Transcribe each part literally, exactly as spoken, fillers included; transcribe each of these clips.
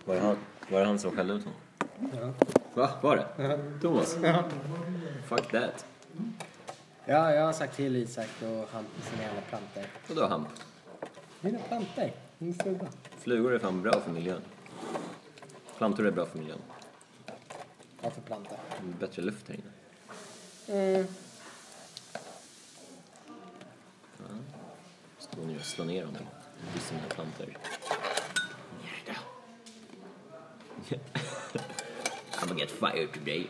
Var det han, var det han som skällde ut honom? Ja. Va? Var det? Ja. Thomas? Ja. Fuck that. Ja, jag har sagt till Isak och han på sina jävla plantor. Och då han? Mina plantor? Min flugor. Flugor är fan bra för miljön. Plantor är bra för miljön. Vad för plantor? Bättre luft här inne. Mm. Ja. Står nu och slår ner dem i sina plantor. I'm gonna get fired today.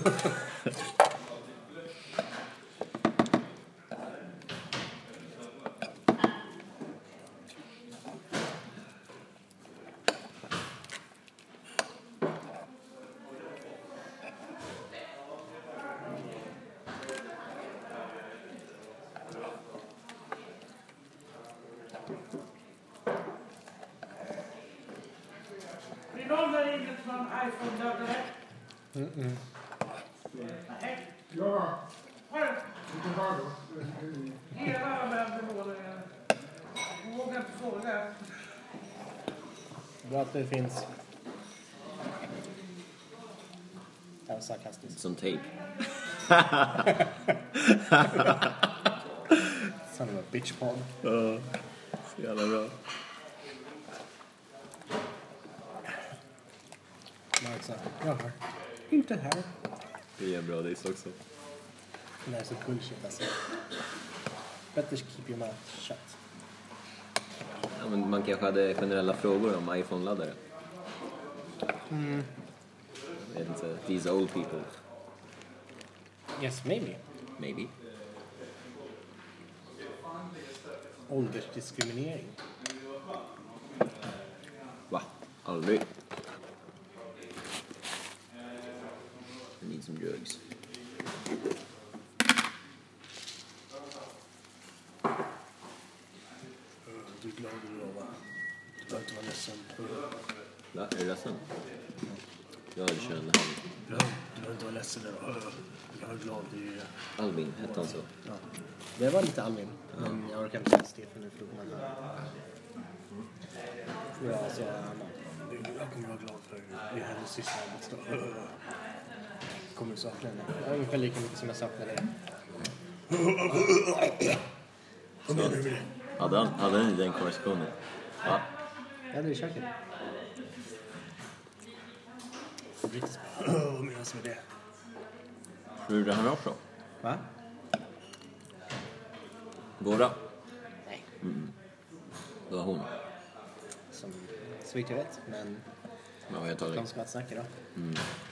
Är någon där inne som har en iPhone-laddare? Mm -mm. Nej. Ja, Har du? vilken var det? Hela användarmålningen. Jag vågar inte fråga. Bra att det finns. Det var sarkastiskt. Som tejp. Son of a bitch pod. Ja, så jävla bra. Mark sa, jag har inte här. Det är bra dis också. Det är så bullshit alltså. Better keep your mouth shut. Ja, men man kanske hade generella frågor om iPhone-laddare. Mm. Jag vet inte, these old people. Yes, maybe. Maybe. Åldersdiskriminering. Va? Aldrig. I need some drugs. Du är glad idag, va? Du behöver inte vara ledsen. Va? Är du ledsen? Ja, du känner han. Du behöver inte vara ledsen idag. Jag är glad i... Albin, hette han så? Ja. Det var lite Alvin. Men jag orkar inte säga Stefan nu för man... Ja, så Anna. Jag kommer vara glad för det är hennes sista arbetsdag. Kommer du sakna henne? Ja, ungefär lika mycket som jag saknar dig. Vad menar du med det? Hade han, hade han i den konversationen? Va? Ja, det är köket. Brits. Vad menas med det? Gjorde han också? Va? Båda? Nej. Mm. Det var hon. Som så vitt jag vet, men Ja, jag tar de det. ska snacka då. Mm.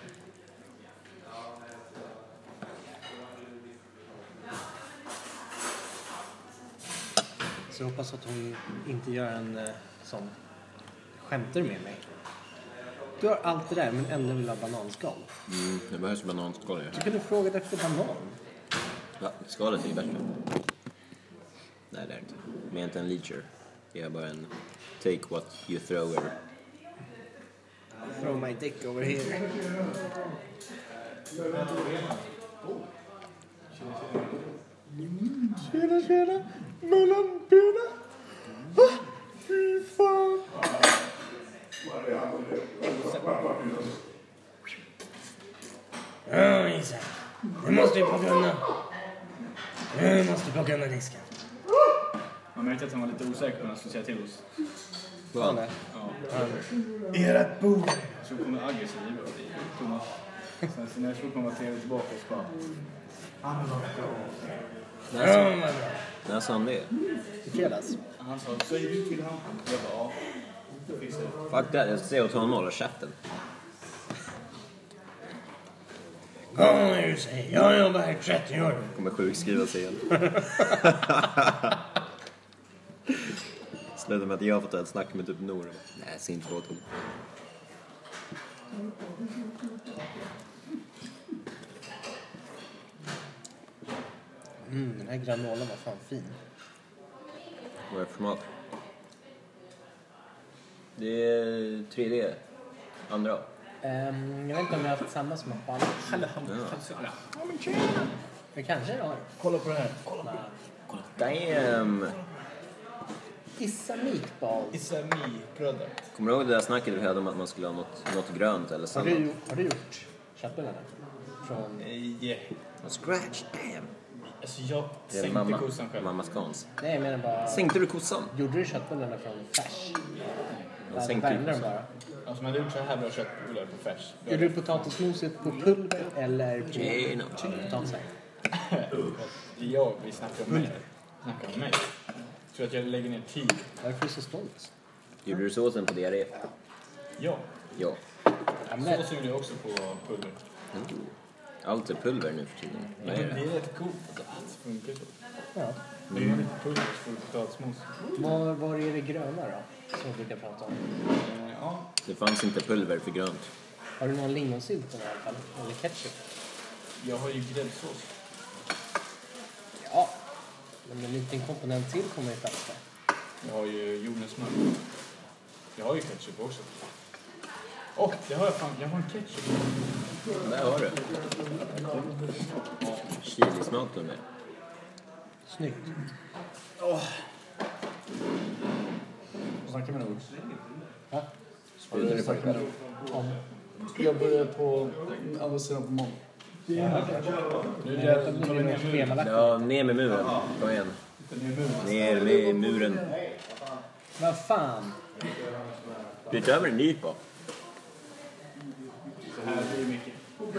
Så jag hoppas att hon inte gör en eh, sån skämtar med mig. Du har allt det där men ändå vill ha bananskal. Mm, det behövs bananskal. Du kunde fråga efter banan. Ja, skalet är ju bättre. Nej, det är inte. Men inte en leacher. Det är bara en take what you throw her. Throw my dick over here. Tjena, tjena. Mellanbena. Ah, fy fan. Ja, Isak. Nu måste vi plocka undan. Nu måste vi plocka undan disken. Man märkte att han var lite osäker på vad han skulle säga till oss. Fan, Ja. ert bord. Så kom det aggressiv i Thomas. Sen så när jag såg på var trevligt tillbaka så bara... När sa, när sa han det? I fredags. Han sa, säger du till han? Jag bara, ja. Då finns det. Fuck that, jag ska säga åt honom hålla käften. Kom nu, säg. Jag jobbar här trettio år. Kommer sjukskriva sig igen. Slutar med att jag har fått ett snack med typ Nora. Nej, ser inte på honom. Mm, den här granolan var fan fin. Vad är det för smak? Det är tre D. Andra. Um, jag vet inte om jag har haft samma smak på alla. Hallå, Ja. det kanske jag har. Kolla på det här. Kolla. Damn! It's a meatball. It's a me product. Kommer du ihåg det där snacket vi hade om att man skulle ha något, något grönt eller Har sallad? du, har du gjort köttbullarna? Från... Nej. Scratch, damn. Alltså jag Det är sänkte mamma, kossan själv. mammas kons. Nej, jag menar bara... Sänkte du kossan? Gjorde du köttbullarna från färs? Jag Ja, sänkte värmde dem kossan. bara. Alltså man hade gjort så här bra köttbullar på färs. Gjorde du potatismoset på pulver eller på Tjena. potatisen? Jag, vi snackar om mig. Snackar om mig. Jag tror att jag lägger ner tid. Varför är du så stolt? Gjorde du såsen på diarré? Ja. Ja. Ja, men, Så gjorde jag också på pulver. Mm. Allt är pulver nu för tiden. Ja, Vad är men det det? är rätt coolt att det funkar så. ja. Det är ju lite pulver för potatismos. Var, var är det gröna då? Som vi brukar prata om. Eh, Ja. Det fanns inte pulver för grönt. Har du någon lingonsylt i alla fall? Eller ketchup? Jag har ju gräddsås. Ja. Men en liten komponent till kommer i plats där. Jag har ju jordnötssmör. Jag har ju ketchup också. Och det har jag fan. Jag har en ketchup. Där har du. Chilismak då med. Snyggt. Snackar med någon? Ja. Sprudlar det på ikväll? Om. Jag börjar på andra sidan på måndag. Nu är det Det blir mer schemalagt. Ja, ner med muren. Kom igen. Ner med muren. Vad fan? Byt över en ny på. Så här blir det mycket.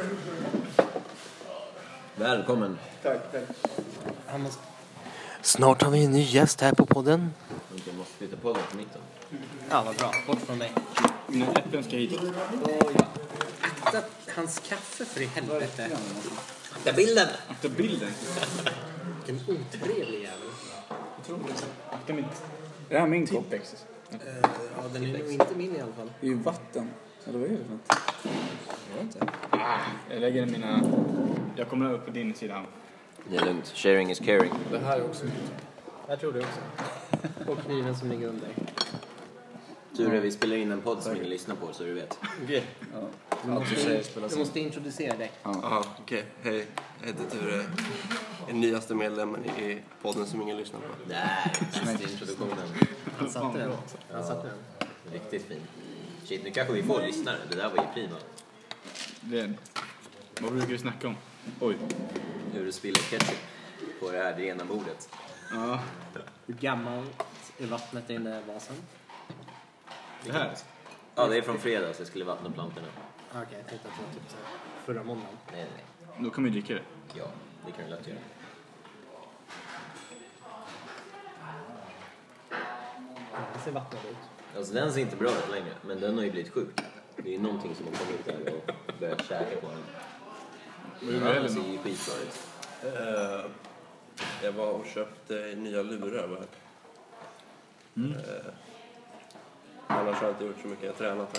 Välkommen. Tack, tack. Han måste... Snart har vi en ny gäst här på podden. Jag måste flytta på den på mitten. Ja, vad bra. Bort från mig. Mina äpplen ska hit. Akta hans kaffe för i helvete. Akta bilden! Akta bilden. En otrevlig jävel. Akta mitt. Är det här min kopp? Tipexes. Uh, ja, den är nog inte min i alla fall. Det är ju vatten. Eller vad är det för något? Jag vet inte. Ah, jag lägger mina... Jag kommer upp på din sida. Det är lugnt. Sharing is caring. Det här är också Jag tror det också. Och kniven som ligger under. Tur är vi spelar in en podd som ingen lyssnar på så du vet. okej. Ja. Allt du säger spelas Du in. måste introducera dig. Ja, okej. Hej, jag heter Ture. Den nyaste medlemmen i podden som ingen lyssnar på. Nej, bästa introduktionen. Han satte den. Han satte den. Riktigt fin. Shit, nu kanske vi får lyssnare. Det där var ju prima. Det. Vad brukar vi snacka om? Oj. Hur du spiller ketchup på det här rena bordet. Ja. Hur gammalt är vattnet i den där vasen? Det här. Ja, det är från fredag så jag skulle vattna plantorna. Okej, okay, jag tänkte att det var typ så här förra måndagen. Nej, nej. Då kan vi dricka det. Ja, det kan du lätt göra. Ja, det ser vattnat ut. Alltså den ser inte bra ut längre, men den har ju blivit sjuk. Det är någonting som har kommit där och börjat käka på den. Vad gjorde Ja, du den ser heller? ju skitbra ut. Eh, jag var och köpte nya lurar. Va? Mm. Eh, annars har jag inte gjort så mycket. Jag har tränat här.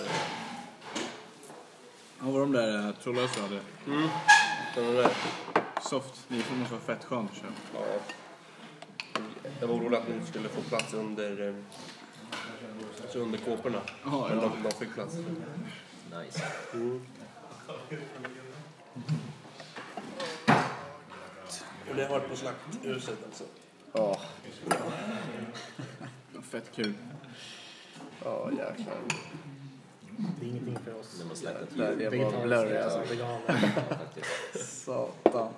Ja, vad de där trollösa hade. Så de där, Soft. Det måste vara fett skönt att köpa. ja. Jag var orolig att de inte skulle få plats under, eh, alltså under kåporna. Ja, Men ja. de, de fick plats. Nice. Och det har varit på slakthuset alltså. Ja, Fett kul. ja jäklar. Det är ingenting för oss. När man slaktat Där djur. är bara blurry alltså. Veganer. Ja, faktiskt. Satan.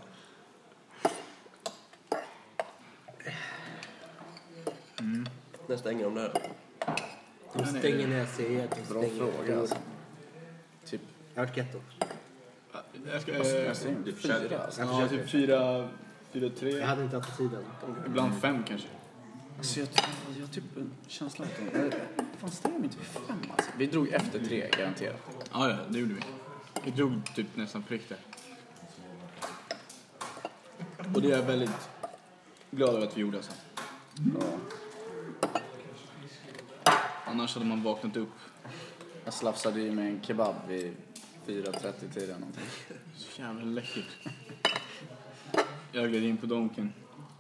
När stänger de där? De stänger ner sig. De Bra stänger fråga alltså. Typ. Jag har varit getto. Jag ska... Jag Eh, ser inte Du försöker. fyra alltså. ja, typ fyra... Fyra, Jag tre. hade inte haft tiden. Ibland fem kanske. Alltså jag, jag har typ en känsla att de... Fan stämmer inte fem alltså. Vi drog efter tre garanterat. Ja, ja, det gjorde vi. Vi drog typ nästan prick där. Och det är jag väldigt glad över att vi gjorde alltså. Ja. Annars hade man vaknat upp. Jag slafsade i med en kebab vid fyra trettio tiden någonting. Så jävla läckert. Jag gled in på donken.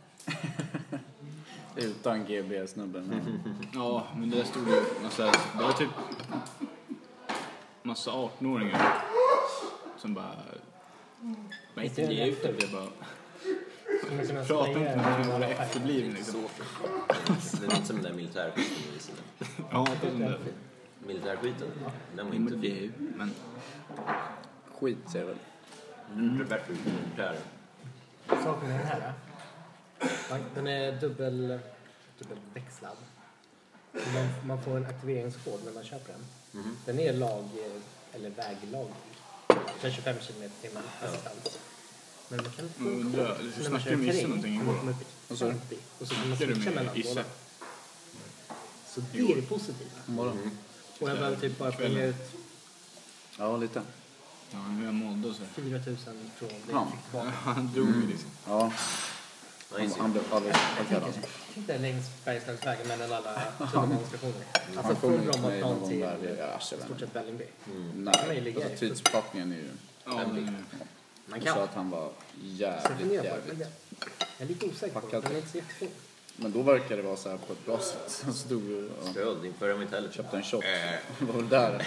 Utan G B-snubben. Ja, men där stod ju massa... Det var typ... Massa arton-åringar. Som bara... Bara inte ge ut det. Det bara... Med sina Prata inte med mig om strängar vara och efterbliven liksom. Det är inte som den där militärskiten vi visade. Ja, det är sån där. Militärskiten, den var Men inte det är fin. ju... Men... Skit säger jag väl. Mm. Bättre ut än militär. Saken är den här. Man, den är dubbel, dubbelväxlad. Man, man får en aktiveringskod när man köper den. Mhm. Den är lag, eller väglag. tjugofem kilometer i timmen assistans. Men man kan inte Men undrar, du när man snackade kör med Isse terräng, någonting kan igår. man komma upp i Vad sa du? femtio. Och så kan man Snackade du switcha med mellan Isse? båda. Så det är det positiva. Bara. Och jag behöver typ bara springa ut Ja, lite. Ja, nu är jag mådde och så. fyra tusen från det Ja. jag fick tillbaka. Han drog ju liksom. Ja, han, Nice. han blev alldeles packad alltså. Tänk dig längs Bergslagsvägen mellan alla tunnelbanestationer. Alltså Han från kommer ju Bromma med plan någon till där. Det är arsel. stort sett Vällingby. Nej, kan man ju ligga alltså i. tidsuppfattningen är ju... Ja, den är... Man Du kan. sa att han var Så jag jävligt, funderar på det. jävligt. Jag är lite osäker på det. Packad. Den är inte så jättefin. Men då verkar det vara så här på ett bra sätt. Han stod och Stöld, inför de inte heller köpte en shot. Äh. Det var väl där.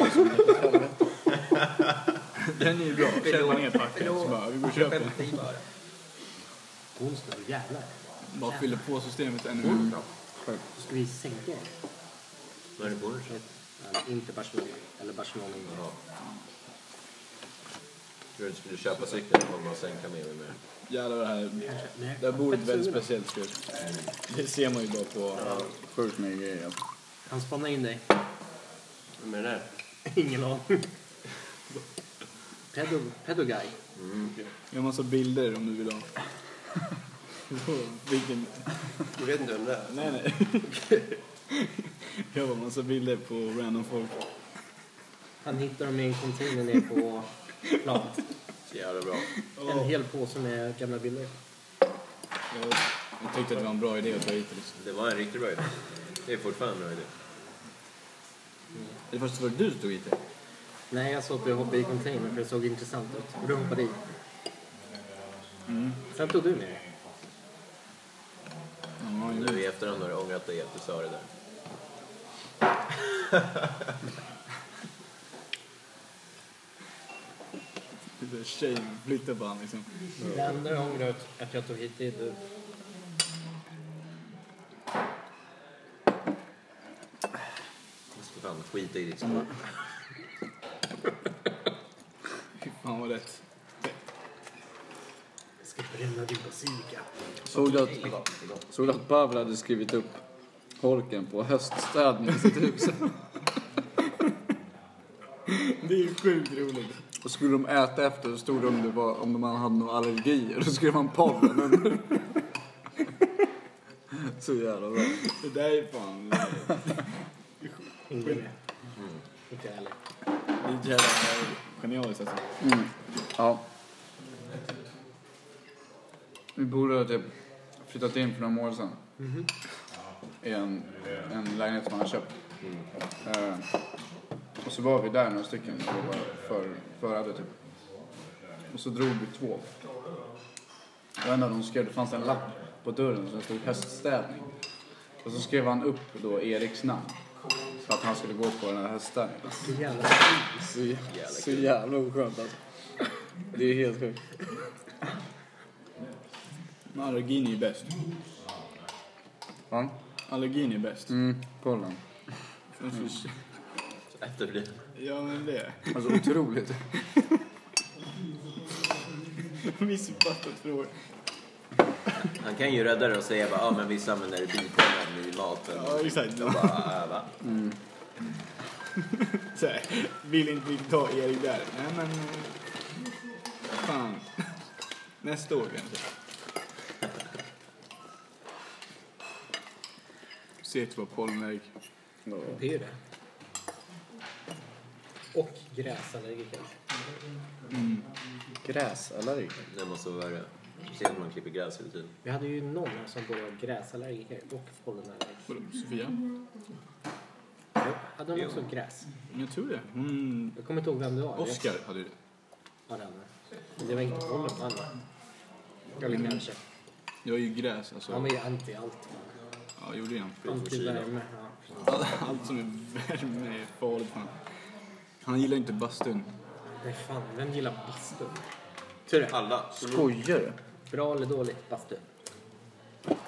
Den är ju bra. Känner man ner packen så bara, vi går och köper den. Onsdag, jävlar. Bara fyller på systemet ännu mer. Ska vi sänka det? Vad är det på den? Ja, inte Barcelona. Eller Barcelona. Jaha. Jag tror du skulle köpa cykeln om man sänka mer och mer. Jävlar det här. Nej, Det här bordet är väldigt sugen. speciellt skrivet. Det ser man ju bara på sjukt mycket grejer. Han spanar in dig. Vem är det där? Ingen aning. Pedo, pedo guy. Jag har massa bilder om du vill ha. Vilken... Du vet inte vem det är? Nej, nej. Jag har massa bilder på random folk. Han hittar dem i en container ner på planet. Så jävla bra. En hel påse med gamla bilder. Jag, jag tyckte att det var en bra idé att ta hit det liksom. Det var en riktigt bra idé. Det är fortfarande en bra idé. Eller först var det du som tog hit det? Nej, jag såg att du hoppade i container för det såg intressant ut. Och du hoppade i. Mm. Sen tog du med det. Ja, Nu i efterhand har du ångrat dig att du sa det där. det är tjejen flyttar på han liksom. Det enda jag ångrar ut att jag tog hit det är du. Jag ska fan skita i ditt skål. Fy fan vad rätt. Jag ska bränna din basilika. Såg du att, såg du att Pavel hade skrivit upp holken på höststädning i sitt hus? Det är ju sjukt roligt. Och skulle de äta efter så stod det om, det var, om de hade några allergier. Då skrev man pollen under. Så jävla bra. Det där är fan... Ingen med. Inte jag heller. Det är jävla genialiskt alltså. Mm. Ja. Vi borde ha typ flyttat in för några månader sedan. Mhm. I en, en lägenhet som man har köpt. Eh, och så var vi där några stycken och var för, förade typ. Och så drog vi två. Och en av dem skrev, det fanns en lapp på dörren som stod höststädning. Och så skrev han upp då Eriks namn. För att han skulle gå på den här höststädningen. Så jävla Så, jävla, så jävla oskönt alltså. Det är helt sjukt. Men allergin är ju bäst. Va? Allergin är bäst. Mm, pollen. Mm. Efter det. Ja, men det. Alltså otroligt. Missuppfattat fråga. Han kan ju rädda det och säga bara, ja ah, men vissa använder bipollen i maten. Ja, exakt. Och bara, äh, va? Mm. Så här, vill inte vi ta Erik där? Nej, men... Fan. Nästa år kanske. Se till vad pollenallerg. Det är ju det. Och gräsallergiker. Mm. Gräsallergiker? Det måste vara värre. Se att man klipper gräs hela tiden. Vi hade ju någon här som både var gräsallergiker och pollenallergiker. Vadå, Sofia? Jo, hade hon också gräs? Jag tror det. Hon... Jag kommer inte ihåg vem det var. Oskar hade ju det. Ja, det hade han. Men det var inte pollen på andra. Eller kanske. Jag är ju gräs, alltså. Han var ju anti allt. Ja, gjorde jag. Anti värme. Ja. Allt som är värme är farligt, fan. Han gillar inte bastun. Nej fan, vem gillar bastu? Tror du? Alla. Skojar du? Bra eller dåligt bastu?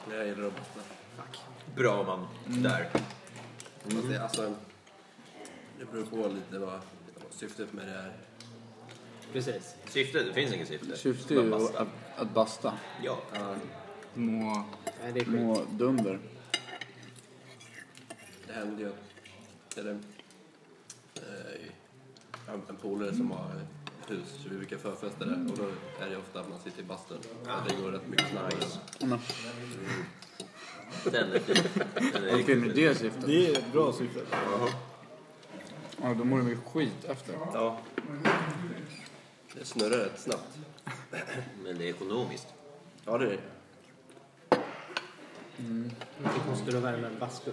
Jag gillar att basta. Bra man. Där. Fast det, alltså, det beror på lite vad, vad syftet med det är. Precis. Syftet, det finns inget syfte. Syftet är Bara ju basta. att, att basta. Ja. Ja, Må, Nej, det är skit. må dunder. det händer ju att eller, eh, en, en polare som har ett hus, så vi brukar förfesta där. Och då är det ofta att man sitter i bastun. Så det går rätt mycket snabbare. Mm. Den är fin. Den är Okej, riktigt med fin. det syftet. Det är ett bra syfte. Ja, då mår du mycket skit efter. Ja, Det snurrar rätt snabbt. men det är ekonomiskt. Ja, det är det. Det kostar att värma en bastu.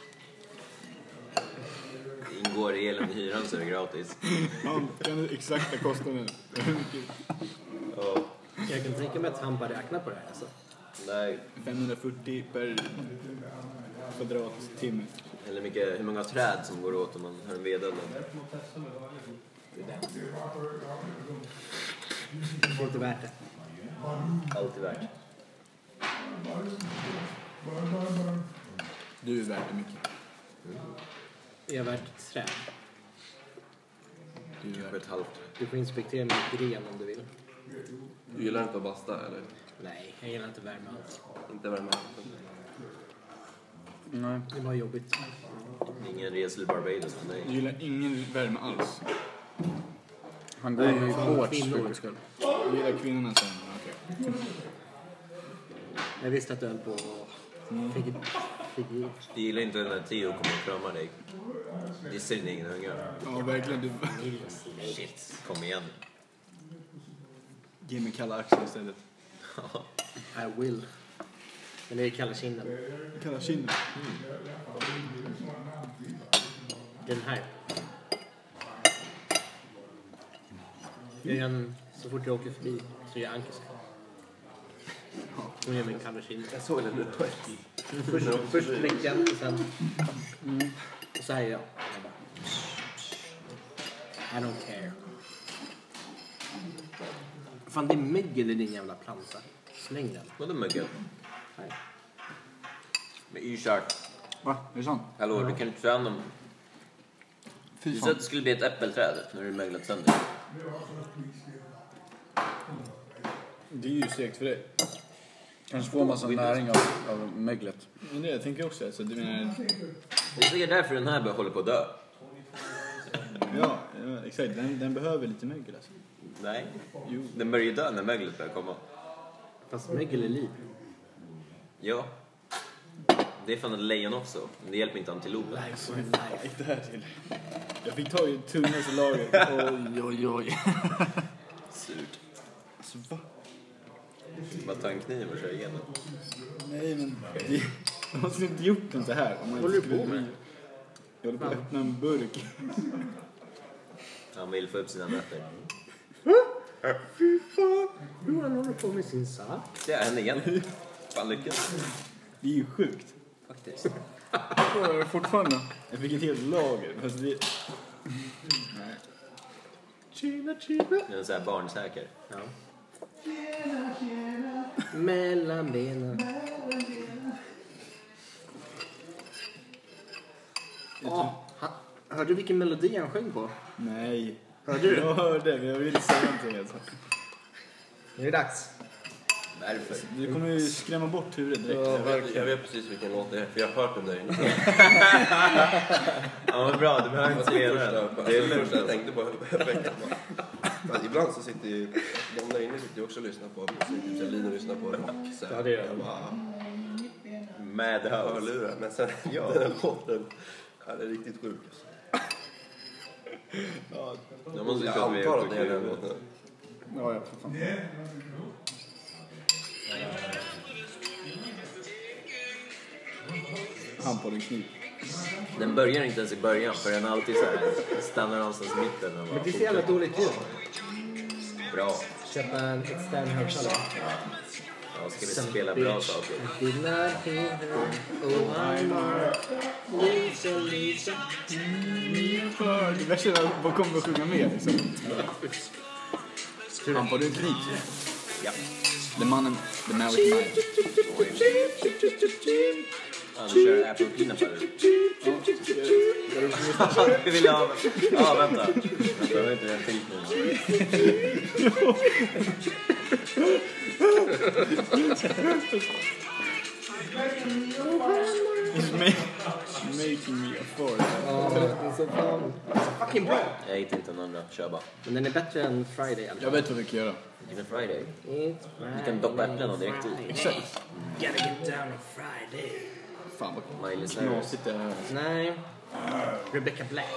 Det ingår i elen i hyran så är det gratis. Ja, kan du exakta kostnaden? Ja. Jag kan tänka mig att han bara räknar på det här. Alltså. Nej. femhundrafyrtio per kvadrattimme. Eller mycket, hur många träd som går åt om man har en vedeld. Det är inte värt det. Allt är värt. Du är värd det mycket. Det är värt ett träd. Du är Kanske värd. ett halvt. Du får inspektera min gren om du vill. Du gillar inte att basta, eller? Nej, jag gillar inte värme alls. Inte värma. Nej. Det var jobbigt. Ingen resa till Barbados för mig. Du gillar ingen värme alls. Han går ju i fan, shorts kvinnor. för guds skull. Du gillar kvinnorna sen. Okej. Jag visste att du höll på och fick, fick i. Jag gillar inte när Theo kommer och kramar dig. Dissar din egen unga. Ja, verkligen. Du... Shit, kom igen. Ge mig kalla axlar istället. I will. Men det är kalla kinden. Kalla kinden. Den här. Jag gör en, så fort jag åker förbi så gör Anke så här. Hon ger mig en kalla kind. Jag såg det nu. Först, först fläcken och sen... Och så här gör jag. Jag bara... I don't care. Fan, det är mögel i din jävla planta. Släng den. Vadå mögel? Nej. Men Isak, Va? Är det sant? hallå, du kan inte ta hand om... Fy Du sa fan. att det skulle bli ett äppelträd när du möglat sönder. Det är ju segt för dig. Kanske får massa näring av, av möglet. Men det jag tänker också. Alltså, du menar... Det är säkert därför den här börjar hålla på att dö. Ja, ja exakt. Den, den behöver lite mögel alltså. Nej, Jo. den börjar ju dö när möglet börjar komma. Fast mögel är liv. Ja. Det är fan ett lejon också. Men det hjälper inte antilopen. Inte här till. Jag fick tag i tunnaste laget. Oj, oj, oj. Surt. Alltså, va? Bara ta en kniv och köra igenom. Nej, men... Det, de har inte gjort den så här. Om man Vad håller inte du på skulle- med? Jag håller på att öppna en burk. Han vill få upp sina nötter. Fy fan! Hur han håller på med sin sak. Det är henne igen. Fan lyckas. Det är ju sjukt. Faktiskt. Får jag det fortfarande? Jag fick ett helt lager. Fast det... Nej. Tjena, tjena. Det är en sån här barnsäker. Ja. Mellan benen. Åh, han, hörde du vilken melodi han sjöng på? Nej. Hörde du? Jag hörde, men jag vill säga någonting alltså. Nu är det dags. Varför? Du kommer ju skrämma bort huvudet direkt. Jag vet, jag vet precis vilken låt det är, för jag har hört den där inne. Ja, vad bra. Du behöver inte Det är spela första, den. det Det är är det första jag lugnt. tänkte på veckan. Men ibland så sitter ju, de där inne sitter ju också och lyssnar på musik. Så Lina lyssnar på rock. Så Ja, det gör jag. jag. Bara, Madhouse. hörlurar. Men sen, Ja. den här låten, ja, det är riktigt sjuk. Jag måste Jag köpa antar att det är mer den sjukhus. låten. Ja, ja, för fan. Han på din kniv. Den börjar inte ens i början för den är alltid så här stannar någonstans i mitten. Och bara Men det är så jävla dåligt ljud. bra. Köpa en extern högtalare. Ja, ska vi spela bra saker. Did not hear her. Oh, I'm Mark. Lisa, Lisa. Det värsta är att vad kommer att sjunga med liksom. Han på din kniv. Ja. The man, the man with the knife. Ja, du kör Apple Peanut Butter. Vi vill ha... Ja, vänta. Vänta, jag har inte en till nu. It's making me a fart. Ja, det är så fan. Fucking bra. Jag hittar inte någon andra. Kör bara. Men den är bättre än Friday. Alltså. Jag vet vad vi kan göra. Vilken Friday. It's Du kan doppa äpplen och direkt i. Exakt. Gotta get down on Friday. Fan vad Miley Cyrus. knasigt det här. Nej. Rebecca Black.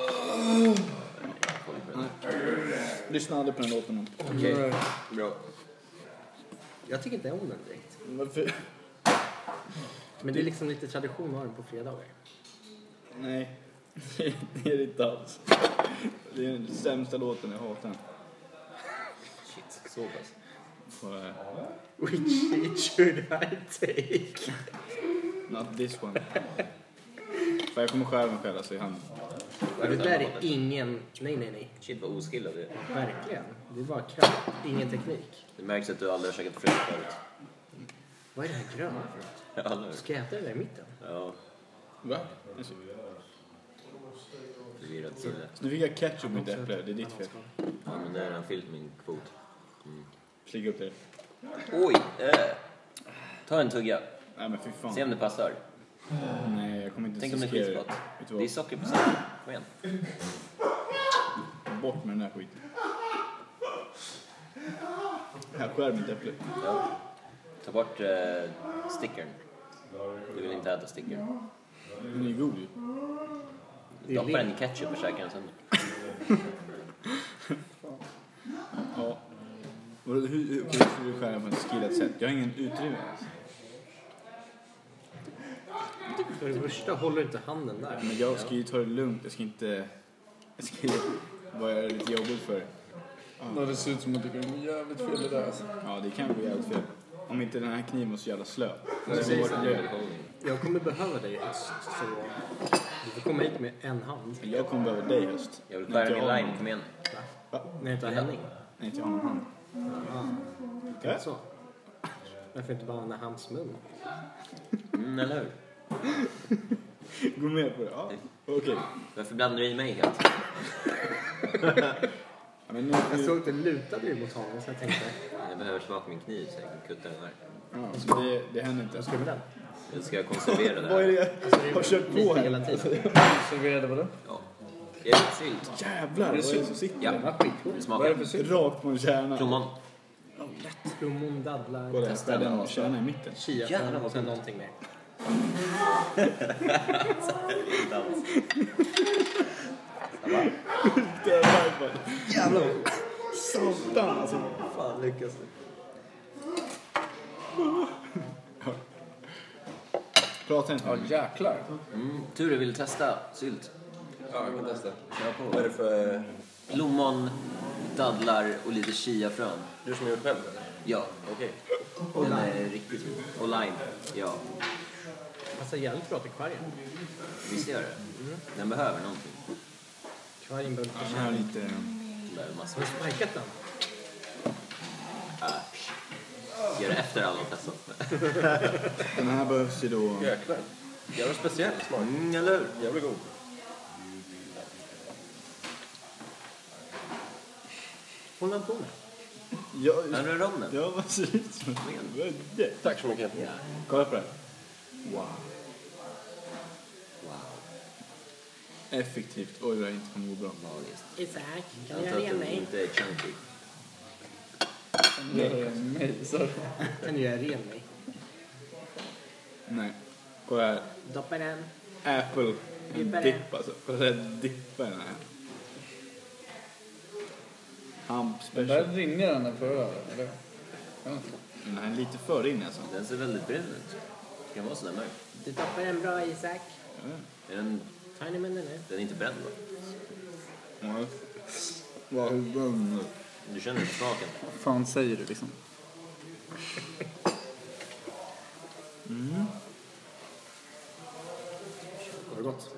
Lyssna aldrig på den låten. Okej, bra. Jag tycker inte om den direkt. Varför? Men det är liksom lite tradition att ha den på fredagar. Nej, det är det inte alls. Det är den sämsta låten, jag hatar den. Shit, så pass. På, eh, Which seat should I take? not this one. För jag kommer skära mig själv alltså i handen. Det där är ingen... Nej, nej, nej. Shit, vad oskillad du är. Verkligen. Det är bara kraft. Ingen teknik. Det märks att du aldrig har käkat frukt förut. Vad är det här gröna för något? Ja, eller hur? Ska jag äta det där i mitten? Ja, Va? förvirrad sida. Nu fick jag ketchup i mitt äpple, det är ditt fel. Ja, men det är han fyllt min kvot. Slicka upp det. Oj! Eh. Ta en tugga. Nej men fy fan. Se om det passar. Nej, jag kommer inte Tänk om det är riskera skitgott. Vet du Det är vad? socker på sidan. Kom igen. Bort med den här skiten. Här skär mitt äpple. Ja. Ta bort eh, stickern. Du vill inte äta stickern. Den är god ju. Doppa den i ketchup och käka den sönder. Ja. Och Hur, hur, hur ska du skära på ett skillat sätt? Jag har ingen utrymme ens. För det första håller inte handen där. Men jag ska ju ta det lugnt. Jag ska inte... Jag ska ju vara lite jobbigt för. Ja, det ser ut som att det kan gå jävligt fel det där alltså. Ja, det kan gå jävligt fel. Om inte den här kniven var så jävla slö. Jag, säger så här, jag, jag kommer behöva dig i höst. Så du får komma hit med en hand. jag kommer behöva dig i höst. Jag vill När skära inte min har lime. någon- Kom igen. Va? När jag inte har Henning. Nej, inte jag har någon hand. Ja, inte så. Varför inte bara använda hans mun? Mm, eller hur? Gå med på det. Ja, okej. Varför blandar du i mig helt? Ja, men nu, Jag nu, såg att det lutade ju mot honom så jag tänkte, Jag behöver tillbaka min kniv så jag kan kutta den där. ja, så det, det händer inte. vad ska jag med den? Jag ska konservera det Vad är här. det Alltså, det jag har kört på lite här? hela tiden. Serverade vad det? Ja. Är det sylt? Jävlar, vad är det som sitter Ja. där? Det Vad är det smakar. för sylt? Rakt på en kärna. Plommon. Plommon, dadlar, Kolla, jag Testa skär den. den kärna i mitten. chia Jävlar, vad och sen gott. någonting mer. Jävlar. Satan alltså. Fan lyckas du. Prata inte Ja, med mig. jäklar. Mm. Ture vill testa sylt. Ja, jag kan testa. Kör på. Vad är det för... Plommon, dadlar och lite chiafrön. Du som har gjort själv eller? Ja, Okej. den är riktigt fin. Och lime. Ja, Passar jävligt bra till kvargen. visst gör det. Den behöver någonting. Kvargen behöver Den lite här är kärlek. lite... Den behöver massor. Har du spikat den? Äsch. Gör det efter alla har testat. Den här behövs ju då... Jäklar. Jävla speciell smak. Mm, eller hur? Jävla god. Håller han på med? Ja, Här är rommen. ja vad ser det ut som? Vad är det? Tack så mycket. Ja. Kolla på det. Wow. Wow. Effektivt. Oj, det här inte kommer gå bra. Magiskt. Isaac, Jag antar att den inte är chunky. Nej, så. Kan du göra ren mig? Nej. Kolla här. Doppa den. Apple. En Dippa dipp alltså. Kolla där, dippa den här. Hump Den där special. rinner den där förra, eller? Ja. Den här är lite för in alltså. Den ser väldigt brun ut. Kan vara sådär mörk. Du doppar den bra, Isaac. Är den, Tiny men den är. den är inte bränd va? Ja. Vad huvuden. Du känner inte smaken? Vad fan säger du liksom? Var det gott?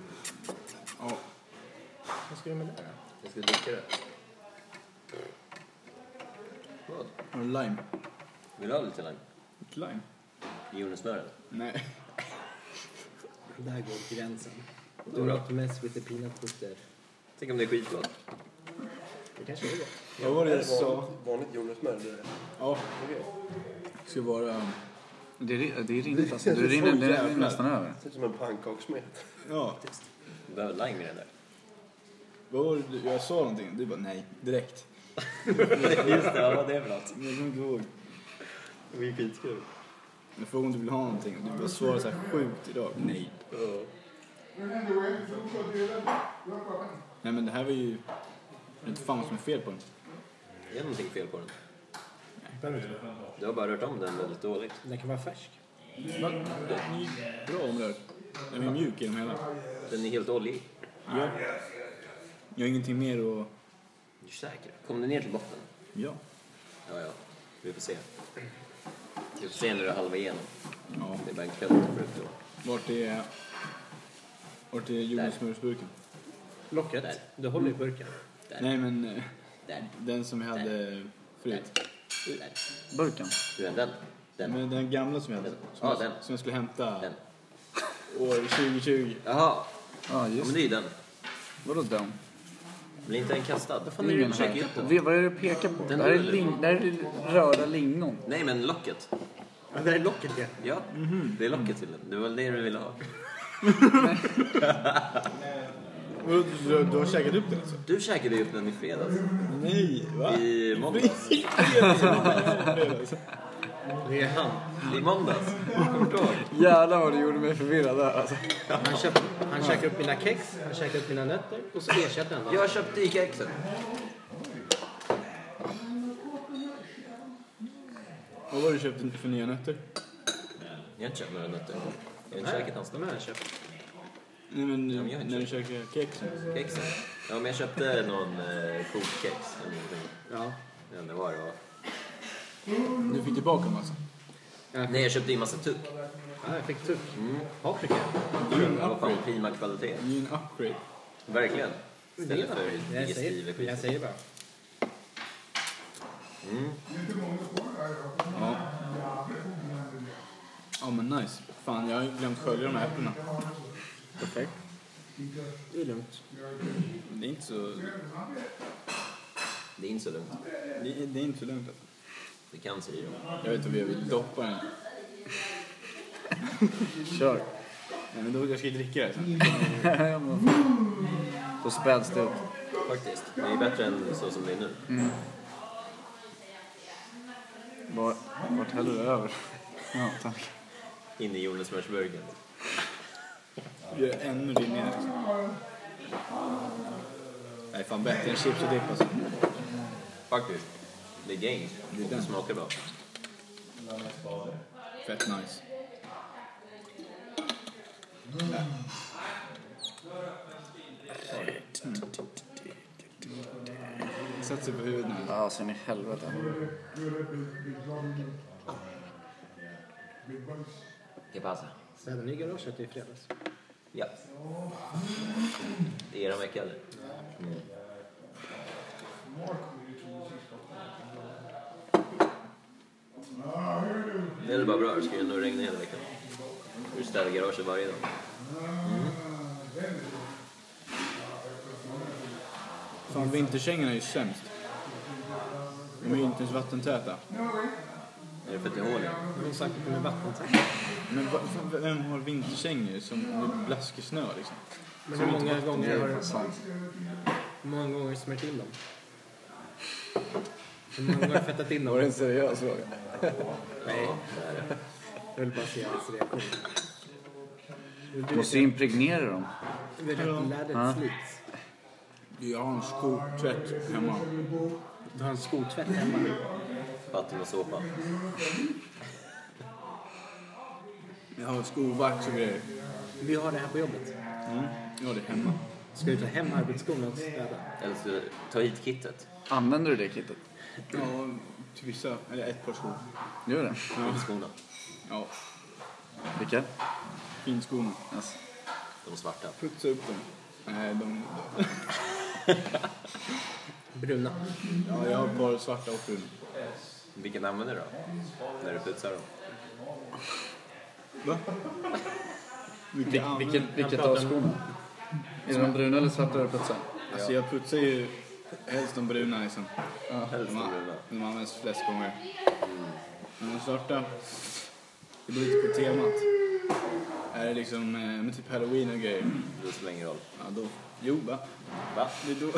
Ja. Vad ska du med det där då? Jag ska dricka det. Vad? Har du lime? Vill du ha lite lime? Lite lime? Jordnötssmören? Nej. Där går gränsen. Då Do då? not mess with the peanut butter. Tänk om det är skitgott. Det kanske är det. Vad var det jag sa? Vanligt, vanligt jordnötssmör. Det är Ja. Ska vara... Det, är- det är rinner alltså. Det Det är så rinner det är jävla- nästan över. det ser ut som en pannkakssmet. Ja. Du behöver lime i den där. Vad var det du- jag sa någonting? Du bara nej. Direkt. Just det, vad var det för något? Jag kommer inte ihåg. Det var ju skitkul. Jag frågade om du vill ha någonting. Du bara svarade så här sjukt idag. Nej. Nej men det här var ju... Jag vet inte fan vad som är fel på den. Det är någonting fel på den. Behöver inte. Du har bara rört om den väldigt dåligt. Den kan vara färsk. Va? Den är ju bra omrörd. Den är mjuk i dem hela. Den är helt oljig. Ja. Jag har ingenting mer att... Du är säker? Kom du ner till botten? Ja. Ja, ja. Vi får se. Vi får se när du är halva igenom. Ja. Det är bara en klutt frukt då. Vart är... Vart är jordnötssmörsburken? Locket. Där. Du håller i burken. Där. Nej men... eh, Där. Den som vi hade förut. Där. Där. Burken. Du är den. Den. Men den gamla som jag hade. Som, Ja, jag, den. som jag skulle hämta Den. år tjugo tjugo. Jaha. Ja, Ja, men just det är ju den. Vadå den? Blir inte den kastad? Vad fan är det Ingen du försöker här. upp den? Vi- Vad är det du pekar på? Den Det här är, rullar. ling, det här är röda lingon. Nej, men locket. Ja, det är locket det. Ja, det är locket till den. Det var det du ville ha. Du, du, du har käkat upp den alltså? Du käkade ju upp den i fredags. Nej, va? I måndags. Det är han. I måndags. Kommer du ihåg? Jävlar vad du gjorde mig förvirrad där alltså. Han, köpt, han käkar upp mina kex, han käkar upp mina nötter och så ersätter han dem. Jag köpte Ica-exen. Vad var det du köpte för nya nötter? Jag har inte köpt några nötter. Jag har inte käkat hans De här har jag köpt. Nej men, Ja, men jag har inte när du käkade kexen. kexen. Ja, men jag köpte någon eh, kokkex eller någonting. Ja. Jag vet inte vad det var. Du fick tillbaka en massa. Nej, jag köpte in massa tuck. Ja, jag fick tuck. Mm. Paprika. Det var fan prima kvalitet. Det är ju en upgrade. Verkligen. Istället för Jag säger, digestive jag skit. säger bara. Mm. Ja. Ja men nice. Fan, jag har ju glömt skölja de här äpplena. Perfekt. Det är lugnt. Det är inte så... Det är inte så lugnt. Det är, det är inte så lugnt alltså. Det kan säga de. Jag vet inte vad jag vill doppa den. Kör. Nej men då jag ska ju dricka det sen. Så späds det upp. Faktiskt. Det är bättre än så som det är nu. Var, vart häller du över? Ja, tack. In i jordnötssmörsburken. Gör det ännu rinnigare liksom. Nej fan bättre än chips och dipp alltså. Faktiskt. Det är game. Det är Det den. smakar bra. Fett nice. Sätt sig på huvudet nu. Ja, så in i helvete. Que pasa? Städade ni garaget i fredags? Ja. Det är er vecka eller? Mm. Det är bara bra. Det ska ju ändå regna hela veckan. Du städar garaget varje dag. Fan vinterkängorna är ju sämst. De är ju inte ens vattentäta. Är det för att det är hål i? Har de sagt att de är vattentäta? Men va, va- vem har vinterkängor som det blaskar snö liksom? Men hur många Det gånger har är du sant. hur många gånger har du smört in dem? Hur många gånger har du fettat in Var det dem? en seriös fråga? Nej, Ja, det är det. jag vill bara se hans reaktion. Du Måste du impregnera dem? vet att lädret slits. Jag har en skotvätt hemma. Du har en skotvätt hemma. Vatten och såpa. Jag har skovax och grejer. Vi har det här på jobbet. Mm. Jag har det hemma. Ska du ta hem arbetsskorna och städa? Eller så ta hit kittet. Använder du det kittet? Ja, till vissa. Eller ett par skor. Gör det? Ja. Skorna. Ja, Vilka? finskorna. Yes. De svarta. Putsa upp dem. Nej, de... Bruna. Ja, jag har ett par svarta och bruna. Vilken använder du då? När du putsar dem? Va? Vil- Vilket, vilket pratar av om- skorna? Är det de bruna eller svarta du putsar? Alltså jag putsar ju helst de bruna liksom. Ja. Helst De, de har- bruna. de används flest gånger. Men de svarta, det beror lite på temat. Är det liksom eh, med typ halloween och grejer? Det spelar ingen roll. Ja då, jo va? Va? Det är då.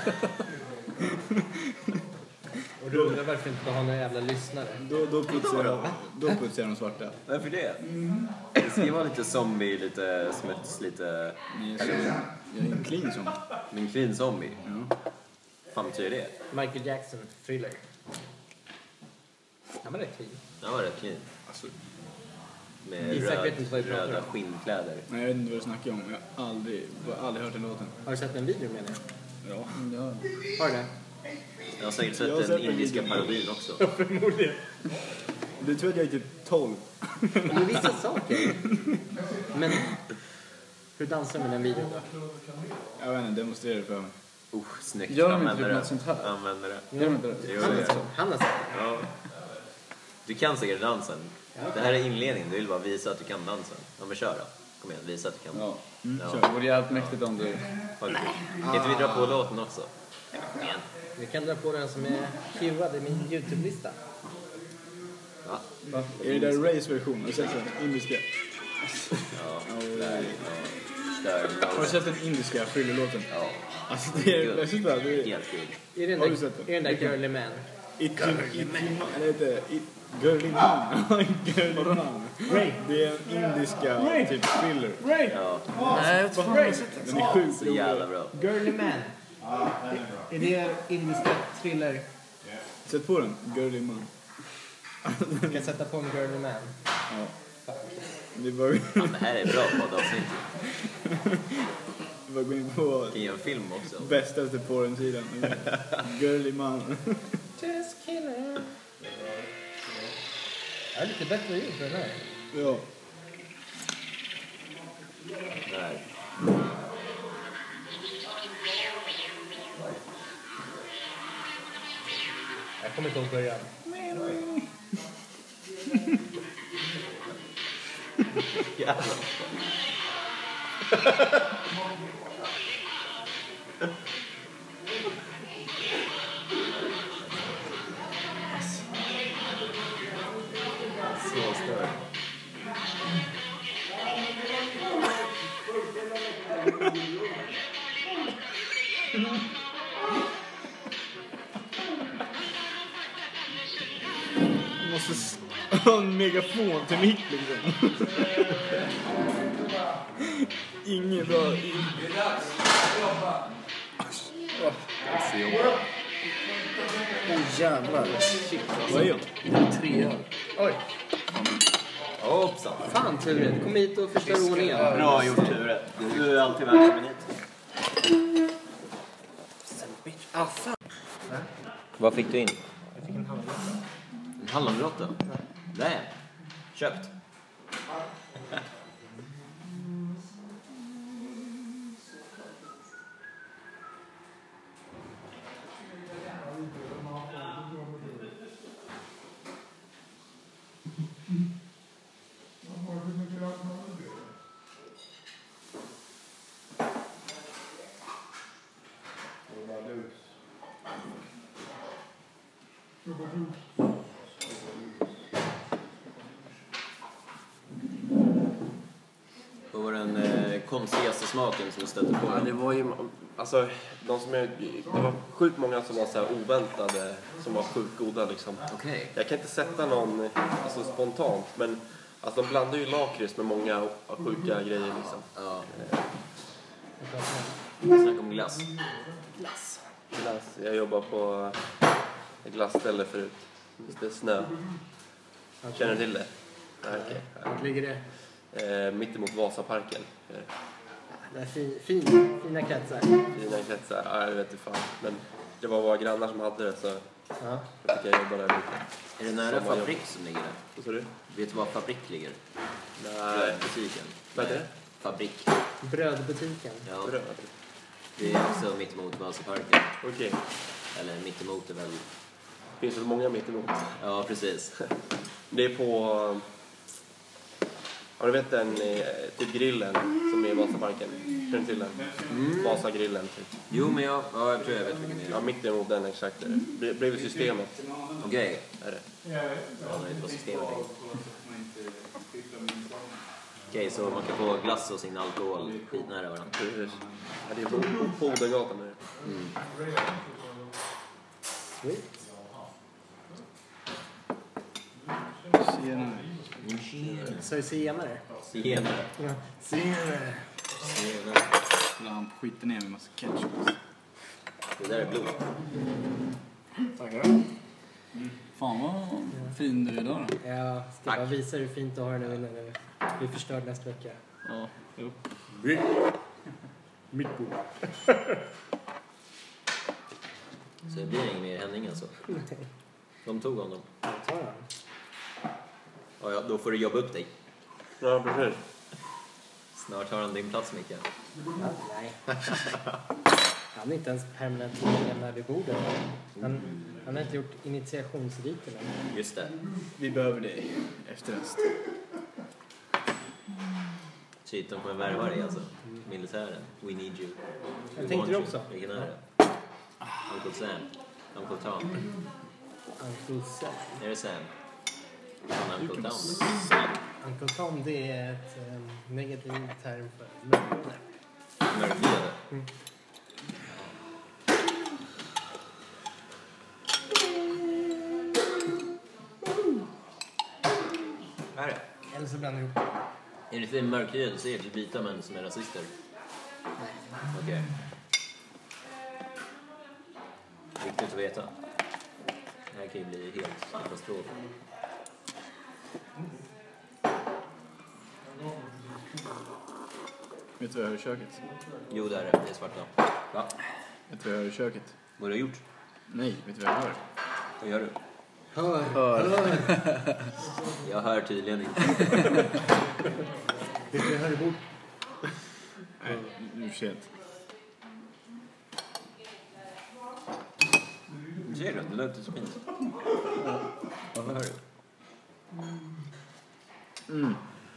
Och du undrar varför inte du har några jävla lyssnare. Då, då, putsar jag, då putsar jag de svarta. Varför det? Det ska ju vara lite zombie, lite smuts, lite... Men jag, är- jag är en clean sån. Min clean zombie. Ja. Fan betyder det? Michael Jackson, Thriller. Han var rätt fin. Han var rätt clean. Alltså, Med Isak röd, vet inte vad vi pratar röda om. skinnkläder. nej, jag vet inte vad du snackar om. Jag har aldrig, jag har aldrig hört den låten. Har du sett en video menar jag? Ja. Ja. Har du det? Jag har säkert sett Jag har den sett den indiska videon. parodin också. Förmodligen. Du tror att jag är typ tolv. Men vissa saker. Men hur dansar du med den videon då? Jag vet inte, demonstrera det för mig. Uh, snyggt. Gör de inte Använder typ det. något sånt här? Använder det. Gör de inte det? Jo, Han det har är sett. så. Han har sett. Ja. Du kan säkert dansen. Det här är inledningen. Du vill bara visa att du kan dansen. Ja, men kör då. Kom igen, visa att du kan. Ja. Mm, Ja. kör. Det vore jävligt mäktigt om du... Oj. Kan inte vi dra på låten också? Kom igen. Vi kan dra på den som är cuead i min YouTube-lista. Ja. Va? Är det där race-version? Har du sett den? Indiska? Ja. Ja, Där. Stör. har du sett den indiska fyllelåten? Ja. Alltså det är det bästa. Det är... Helt kul. Är det den Har där, du sett den? är den där Girly Man? It, it, eller heter det? It, Girly Man. Girly Man. Det är en indiska typ thriller. Ja. Nej, jag tror inte. Den är sjukt Så rolig. jävla bra. Girly Man. Är det indiska thriller? Sätt på den. Girly Man. Jag ska sätta på en Girly Man. Ja. Det är bara, Ja, det här är bra poddavsnitt. bara gå in på Vi kan göra en film också. bästaste porrsidan. Girly Man. Just killer. Jag är lite bättre ljud för den här. Ja. Där. Jag kommer inte ihåg början. Jävlar. Så stört. Du måste s- ha en megafon till mick liksom. Ingen bra. Åh jävlar. Shit Vad är jag? alltså. Tre öl. Oj, Hoppsan. fan Ture. Kom hit och förstör ordningen. Bra gjort Ture. Du är alltid välkommen hit. Ah, fan. Vad fick du in? Jag fick en hallongrotta. En hallongrotta? Där. Köpt. Vad var den eh, konstigaste smaken som du stötte på? Ja, det var ju, alltså, de som är, det var sjukt många som var så här oväntade, som var sjukt goda liksom. Okej. Jag kan inte sätta någon alltså, spontant, men alltså, de blandar ju lakrits med många sjuka grejer liksom. Ja. Snacka om glass. Glass. Glass. Jag jobbar på ett glassställe förut. Det är snö. Känner du till det? Nej, okej. Vart ligger det? Eh, mitt emot Vasaparken. Eh, Det är fin, fin, fina kretsar. Fina kretsar. Ja, jag vet inte fan. Men det var våra grannar som hade det, så Ja. jag fick jag jobba där lite. Är det nära Samma fabrik som ligger där? Vad sa du? Vet du var fabrik ligger? Nej. Butiken. Vad heter det? Fabrik. Brödbutiken. Ja, Bröd. det är också mitt emot Vasaparken. Okej. Eller mitt emot är väl finns det många mitt emot. Ja, precis. Det är på... Ja, du vet den eh, typ grillen som är i Vasaparken. Känner du till den? Mm. Vasagrillen typ. Jo, men jag, ja, jag tror jag vet vilken det är. Ja, mitt emot den exakt. Är det. Ble- Bredvid systemet Okej. är det. Ja, det är inte vad systemet är. Okej, så man kan få glass och sin alkohol skitnära varandra. Precis. Ja, det är på, på Odengatan. Är det. Sweet. Senare. Så är senare. Senare. Ja, senare. Senare. Skulle han skita ner med massa ketchup. Det där är blod. Tackar. Fan vad fin du är idag då. Jag ska Tack. bara visa hur fint du har det nu innan du blir förstörd nästa vecka. Ja, jo. Mitt bord. Så det blir ingen mer Henning alltså. De tog honom. Jag tar den. Ja, ja, då får du jobba upp dig. Ja, precis. Snart har han din plats, Mikael. Ja, nej. Han är inte ens permanent medlem här vid bordet. Han, han har inte gjort initiationsriten än. Just det. Vi behöver dig efter rast. Shit, de kommer värva dig alltså. Militären. We need you. Jag tänkte det också. Vilken är det? Uncle Sam. Uncle Tom. Uncle Sam. Är det Sam? Från Uncle Tom. Uncle Tom, det är ett um, negativ term för mörkare. Mörkhyade. Mm. Vad är det? Eller så blandar jag ihop. Är det inte mörkhyade så är det vita män som är rasister? Nej. Okej. Viktigt att veta. Det här kan ju bli helt katastrof. Vet du vad jag har i köket? Jo, där är det. Det är svarta. Va? Vet du vad jag har i köket? Vad har du gjort? Nej, vet du vad jag har? Vad gör du? Hör, Hör. Jag hör tydligen inte. Vet du, jag hör i bord. Nej, nu är det sent. Du ser det, det låter så fint. Vad hör du? Mm.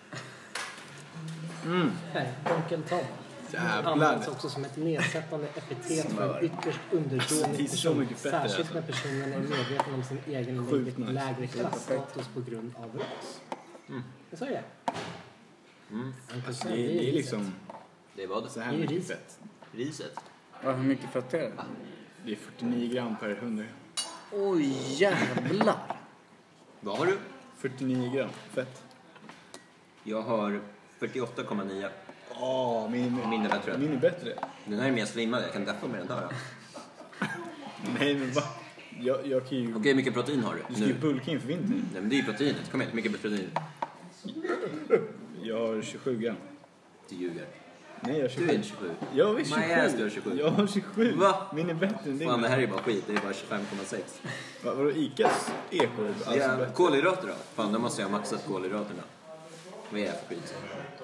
Mm. Nej, Onkel Tom. Jävlar. Används också som ett nedsättande epitet för en ytterst Det underdånig är så person. mycket fett i det här, Särskilt när personen är medveten om sin egen Sjukt lägre, nice. lägre klasstatus på grund av ras. Mm. Jag sa ju det. Mm. Uncle Sam, Det är, det är riset. liksom Det var det. så här Det är mycket ris. fett. Riset. Ja, hur mycket fett är det? Det är fyrtionio gram per hundra. Oj, jävlar. Vad har du? fyrtionio gram fett. Jag har fyrtioåtta komma nio. Åh, min, Min är bättre. min är bättre. Den här är mer slimmad. Jag kan daffa med den här. Då. Nej, men va? Jag, jag kan ju... Okej, hur mycket protein har Du du? ska ju Nu. bulka inför vintern. Nej, men det är ju proteinet. Kom igen, hur mycket protein? Jag har tjugosju gram. Du ljuger. Nej, jag har Du tjugosju. är inte tjugosju. Jag är My ass, du har tjugosju. tjugosju. Jag har tjugosju. Va? Min är bättre än din. Fan, det här är bara skit. Det är bara tjugofem komma sex. Va, vadå, Icas eko? Alltså, Ja, bättre. kolhydrater då? Fan, då måste jag ha maxat kolhydraterna. Vad är det för skit?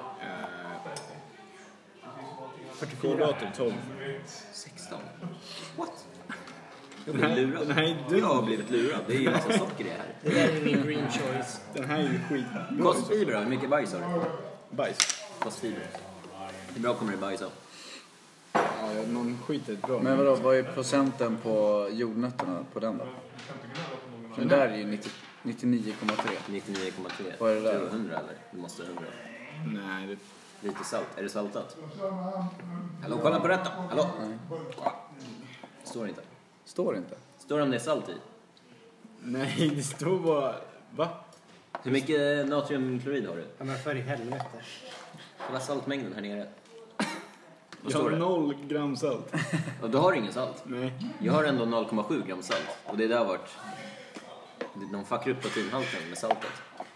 Kolhydrater tolv. sexton? What? Jag Den här- blir lurad. den här är dum. Jag har blivit lurad. Det är ju en massa socker i det här. Det där är min green choice. Den här är ju skit. Kostfiber då? Hur mycket bajs har du? Bajs. Kostfiber. Hur bra kommer det bajs av? Ja, någon skit är bra. Men vadå, vad är procenten på jordnötterna på den då? Den där är ju nittio nittionio komma tre. nittionio komma tre. Vad är det där? Tror du hundra eller? Du måste hundra. Nej, det... Lite salt. Är det saltat? Hallå, kolla på detta. Hallå. Står inte. Står det inte? Står det om det är salt i? Nej, det står bara... Va? Hur mycket natriumklorid har du? Ja, men för i helvete. Kolla saltmängden här nere. Vad Jag har står det? noll gram salt. Och du har ingen salt? Nej. Jag har ändå noll komma sju gram salt. Och det där har varit... De fuckar upp proteinhalten med saltet.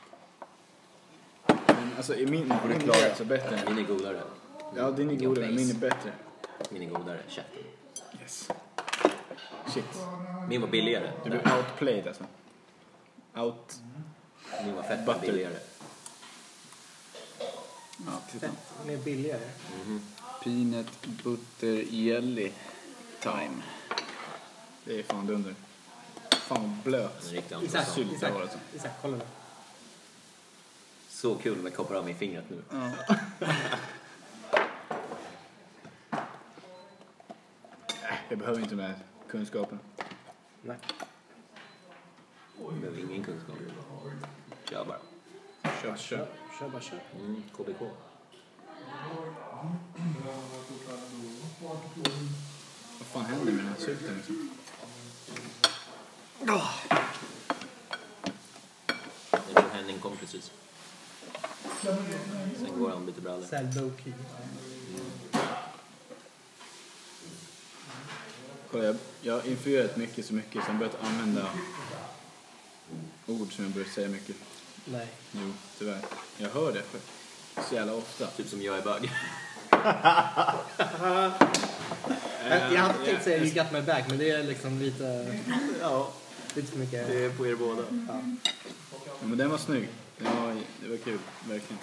Men alltså, är min, min klara. är alltså bättre. Min är godare. Ja, din är godare, min är bättre. Min är godare. Käften. Yes. Shit. Min var billigare. Du blir outplayed alltså. Out... Min var fett Butter. billigare. Ja, titta. Fett med billigare. Peanut butter jelly time. Det är fan dunder. Fan vad blöt. En riktig Isak, anfallsam. Sylta Isak, var det så. Isak, kolla nu. Så kul när jag kopplar av mig fingret nu. Ja. Äh, jag behöver inte med kunskapen. Nej. Jag behöver ingen kunskap. Kör bara. Kör, kör. Kör bara, kör. Mm, K B K. Vad fan händer med den här sylten liksom? Jag tror Henning kom precis. Sen går han och byter brallor. Såhär low key. Kolla, jag, jag har influerat mycket så mycket så jag har börjat använda ord som jag börjat säga mycket. Nej. Jo, tyvärr. Jag hör det för så jävla ofta. Typ som jag är bög. Jag, jag hade tänkt säga you got my back, men det är liksom lite... Ja, Lite för mycket... det är på er båda. Ja. Ja, men den var snygg. Det var, det var kul, verkligen.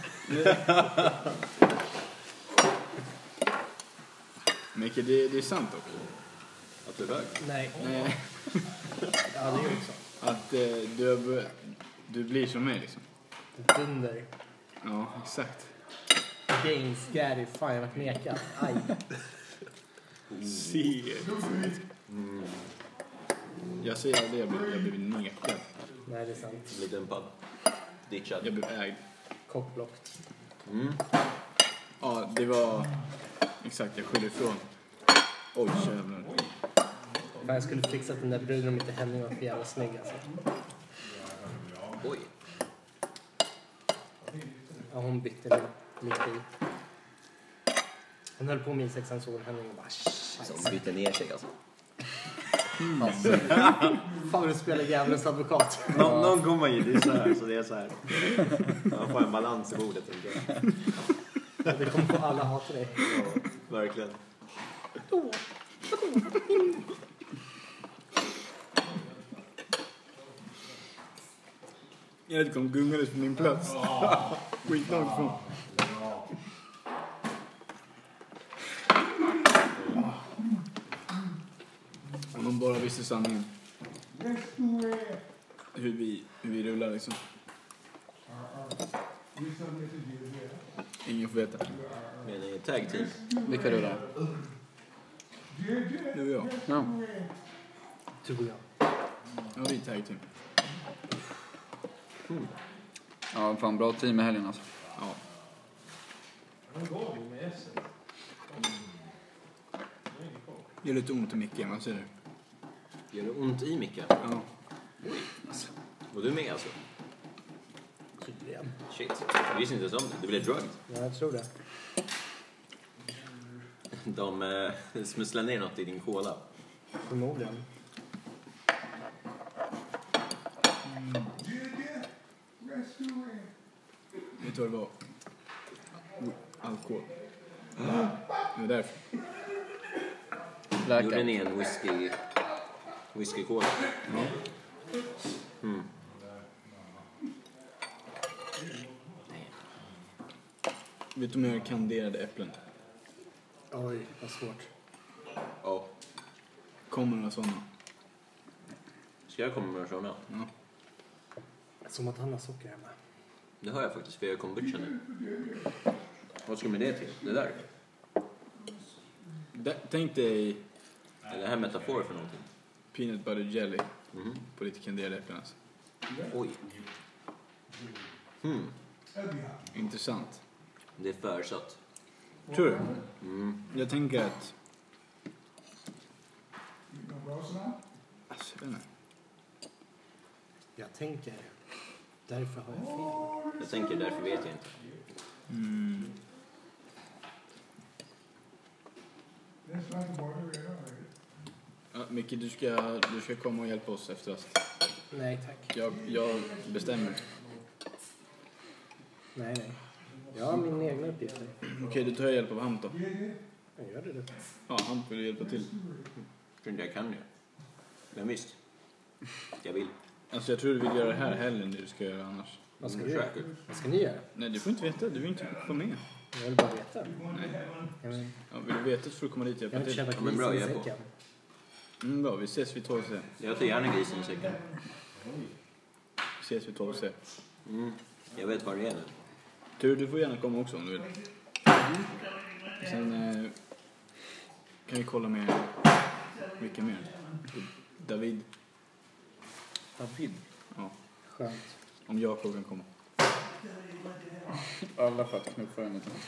Micke, det, det är sant också. Att du är bög? Nej. Nej. Ja, det är ju också. Att eh, du, har bör- du blir som mig liksom. Dunder. Ja, exakt. Games, Gary, fan jag har varit nekad. Aj. Mm. Jag säger aldrig jag blir, jag blir nekad. Nej, det är sant. Blir dumpad. Ditchad. Jag blir ägd. Kockblockt. Mm. Ja, det var... Exakt, jag skyller ifrån. Oj, jävlar. Fan, jag skulle fixa den där bruden om inte Henning var för jävla snygg alltså. Oj. Ja, hon bytte nu. Mitt i. Hon höll på med sexan så Henning och bara Som byter ner sig alltså. alltså. Fan, du spelar djävulens advokat. Nå- någon kommer ju, det är så här, så det är så här. Man får en balans i bordet. Det kommer få alla hata dig. Ja, verkligen. Jag vet inte om gungades på min plats. Skitlångt från. Om de bara visste sanningen. Hur vi, hur vi rullar liksom. Ingen får veta. Men det är tag team. Vilka rullar? Du och jag. Ja. Tror jag. Ja, vi är tag team. Ja, fan bra team i helgen alltså. Ja. Det är lite ont i Micke, man ser det. Gör det ont i Micke? Ja. Och du med alltså? Tydligen. Shit. Jag visste inte ens om det. Du blev drugged. Ja, jag tror det. De eh, smusslar ner något i din cola. Förmodligen. Vet du vad det var? Oh, alkohol. Det är därför. Gjorde Läkare. ni en whisky... Whisky cola? Mm. Vet du om jag har kanderade äpplen? Oj, vad svårt. Ja. Kommer några sådana? Ska jag komma med sådana? Ja. Som att han har socker hemma. Det har jag faktiskt, för jag kommer kombucha nu. Vad ska du med det till? Det där? D- tänk dig Är det här metafor för någonting? peanut butter jelly Mhm. på lite kanderade äpplen alltså. Oj. Hmm. Intressant. Det är för sött. Tror du? Mm. Jag tänker att... Alltså, jag vet inte. Jag tänker. Därför har jag fel. Jag tänker, därför vet jag inte. Mm. Ja, Micke, du ska, du ska komma och hjälpa oss efter rast. Nej, tack. Jag, jag bestämmer. Nej, nej. Jag har mina egna uppgifter. Okej, du tar hjälp av Hamp då. Jag gör det du. Ja, Hamp vill hjälpa till. Tror inte jag kan det. Men visst. Jag vill. Alltså jag tror du vill göra det här heller det du ska göra annars. Vad ska Mm, du göra? säkert. Vad ska ni göra? Nej, du får inte veta. Du vill inte vara med. Jag vill bara veta. Nej. Jag vill, Ja, vill du veta så får du komma dit och jag hjälpa vill till. köpa Ja, men bra, grisen i jag är på. säcken. Mm, bra, vi ses vid tolv C. Jag tar gärna grisen i säcken. Vi ses vid tolv C. Mm. Jag vet vad det är nu. Tur, du får gärna komma också om du vill. Sen eh, kan vi kolla med vilka mer. David. David? Ja, Skönt. om Jakob kan komma. Alla för att knuffa henne till.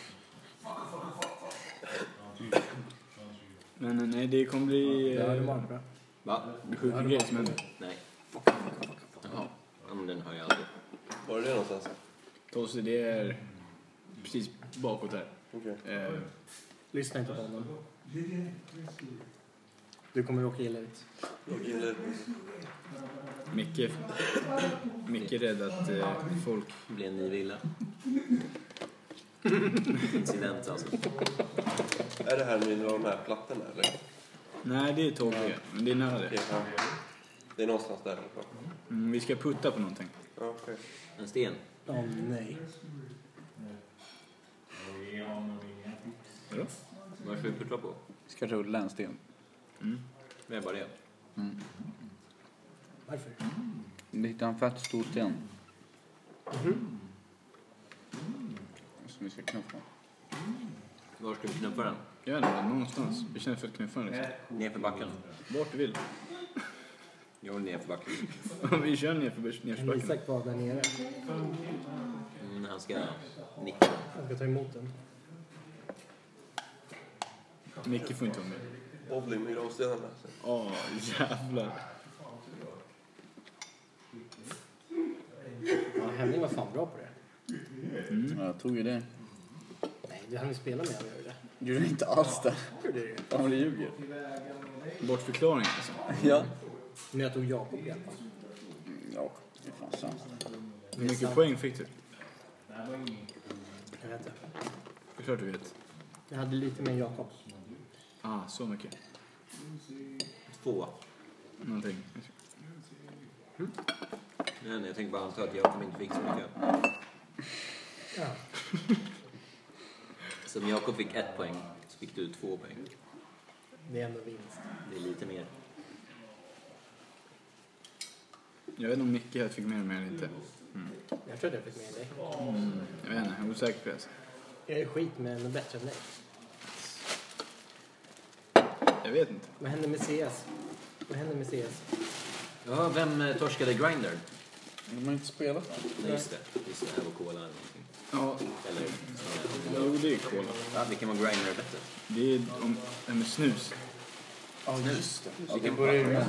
Men nej, det kommer bli... Ja, det Eh, var bra. Va? det sjuka grejer som händer. Nej. Jaha. Ja, men den har jag aldrig. Var är det någonstans? tolv C, det är precis bakåt här. Okej. Eh, Lyssna inte på honom. Du kommer råka illa ut. Jag gillar Micke, Micke är rädd att eh, folk... Det blir en ny villa. Incident alltså. Är det här med de här plattorna eller? Nej, det är tolv C, men det är nära det. Okej, ja. Det är någonstans där i alla fall. Mm, vi ska putta på någonting. Ja, okej. En sten. Åh nej. Vadå? Vad ska vi puttra på? Ska rulla en sten. Mm. Det är bara det. Varför? Vi hittar en fett stor sten. Som vi ska knuffa. Var ska vi knuffa den? Jag vet inte, någonstans. Vi känner för att knuffa den liksom. Nerför backen. Vart du vill. Jag vill nerför backen. Vi kör ner för En nersbacken. Isak var där nere. Mm, han ska nicka. Han ska ta emot den. Micke får inte vara med. Bowling med gravstenarna. Åh, jävlar. Ja, Henning var fan bra på det. Ja, jag tog ju det. Nej, du hann ju spela med honom, gör du det? Gjorde inte alls det. Gjorde du det? Fan, det ljuger. Bortförklaring alltså. Ja. Men jag tog Jakob i alla fall. Ja, det är fan sant. Hur mycket poäng fick du? Jag vet inte. Det är klart du vet. Jag hade lite mer än Jakob. Ah, så mycket. Två. Någonting. Nej, nej, jag tänkte bara anta att Jakob inte fick så mycket. Ja. Så om Jakob fick ett poäng så fick du två poäng. Det är ändå vinst. Det är lite mer. Jag vet inte om Micke här fick mer eller inte. Jag tror att jag fick med dig. Jag vet inte, jag är osäker på det. Jag är skit med en bättre än dig. Jag vet inte. Vad hände med C S? Vad hände med C S? Ja, vem eh, torskade Grindr? De har inte spelat än. Nej, just det. Just det, här var Cola eller någonting. Ja, Eller, jo, det är cola. ja, vilken var Grindr bättre? Det är om, det här med snus. Ja, just det. Ja, det Vilken börjar ju med.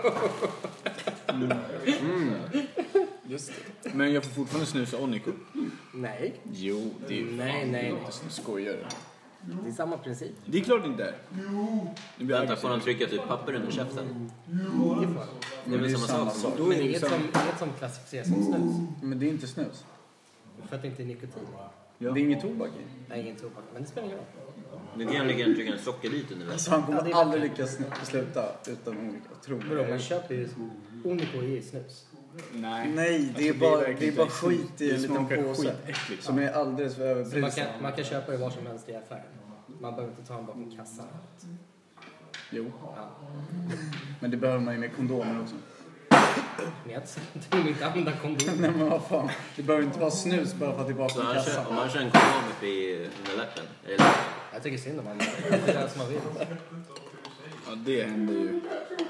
Just det. Men jag får fortfarande snusa Onico. Nej, Jo, det är ju nej, nej. skojare. Det är samma princip. Det är klart inte är. Det blir Vänta, får han aggressivt. trycka typ papper under käften? Det är för. Det är väl samma sak? Då Men är det inget ju som, samma. inget som klassificeras som snus. Men det är inte snus. För att det inte är nikotin. Ja. Det är inget tobak i. Nej, ingen tobak. Men det spelar ingen roll. Du kan lika gärna trycka en sockerbit under Så väskan. han kommer Ja, det är aldrig lyckas sluta utan olika. Tro Vadå, man mig. köper ju... Unico är ju snus. Nej. Nej, det är Alltså, bara, verkligen det är bara inte skit i Det en liten smakar påse. skitäckligt. Som är alldeles för Så man, överprisad. kan, man kan köpa det var som helst i affären. Man behöver inte ta den bakom kassan. Jo, Ja. men det behöver man ju med kondomer också. Men jag tog inte använda kondom. Nej men vad fan. Det behöver inte vara snus bara för att det är Så bakom han kör, kassan. om man kör en kondom uppe i underläppen, eller läppen. Jag tycker synd om honom. Det är den som har vill. Ja, det händer ju.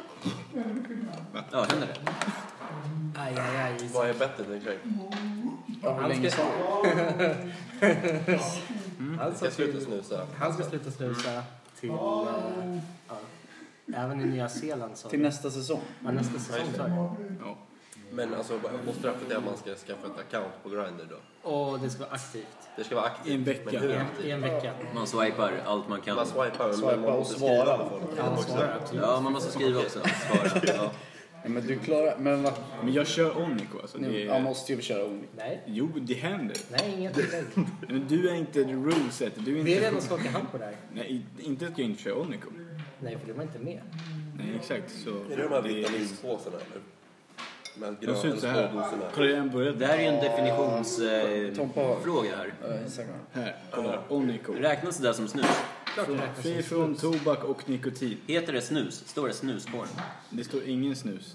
Ja, händer det? Aj, aj, aj. Vad är bettet exakt? Ja, hur Han länge ska, sa han, ska Jag slutar till, snusa. han ska sluta snusa till... eh, ja. Även i Nya Zeeland så... Till nästa säsong. Ja, nästa säsong tror jag. Ja. Men alltså, och straffet är att man ska skaffa ett account på Grindr då. Och det ska vara aktivt. Det ska vara aktivt. I en vecka. Men hur I en, aktivt? I en vecka. Man swipar allt man kan. Man swipar, men Swipa man och måste svara. skriva på folk. Ja, svarar absolut. Ja, man måste skriva också. Svara. Ja. Ja, men du klarar... Men vad... Men jag kör Onico alltså. Det Jag är... måste ju köra Onic. Nej, Jo, det händer. nej, inget tillägg. Men du är inte the ruleset. Du är inte... Vi är redan skaka hand på det här. Nej, inte att jag inte kör Onico. Nej, för du var inte med. Nej, exakt. Så Är det de här vitamininpåsarna eller? Med De gröna ser ut så här. doserna. Kolla, jag började Det här är ju en definitionsfråga eh, Tompa har- fråga här. Uh, Instagram. här. Kolla, Onico. Räknas det där som snus? Klart det räknas Fri som från snus. tobak och nikotin. Heter det snus? Står det snus på den? Det står ingen snus.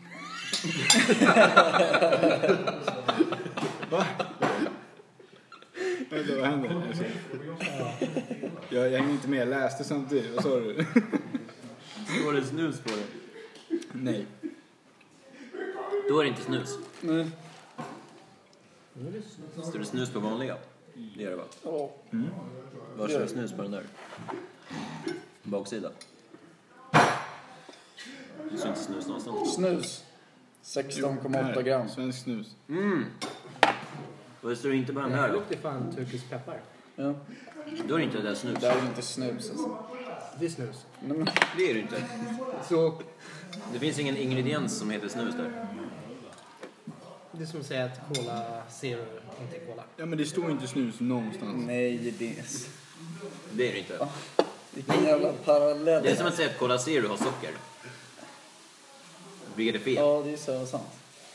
Va? Vänta, vad händer? Alltså, jag, jag hänger inte med, jag läste samtidigt. Vad sa du? Står det snus på det? Nej. Då är det inte snus. Nej. Står det snus på vanliga? Det gör det va? Ja. Var står det snus på den där? Baksida. Det står inte snus någonstans. Snus. sexton komma åtta gram. Svensk snus. Mm. Och det står inte på den Det här här då? luktar fan turkisk peppar. Ja. Då är det inte det där snus. Det här är inte snus alltså. Det är snus. Nej, men, Det är det inte. Så Det finns ingen ingrediens som heter snus där. det är som att säga att Cola Zero inte är Cola. Ja, men det står inte snus någonstans. nej, det är... Det är det inte. Vilken jävla parallell. Det är som att säga att Cola Zero har socker. Vilket är fel. Ja, det är så sant.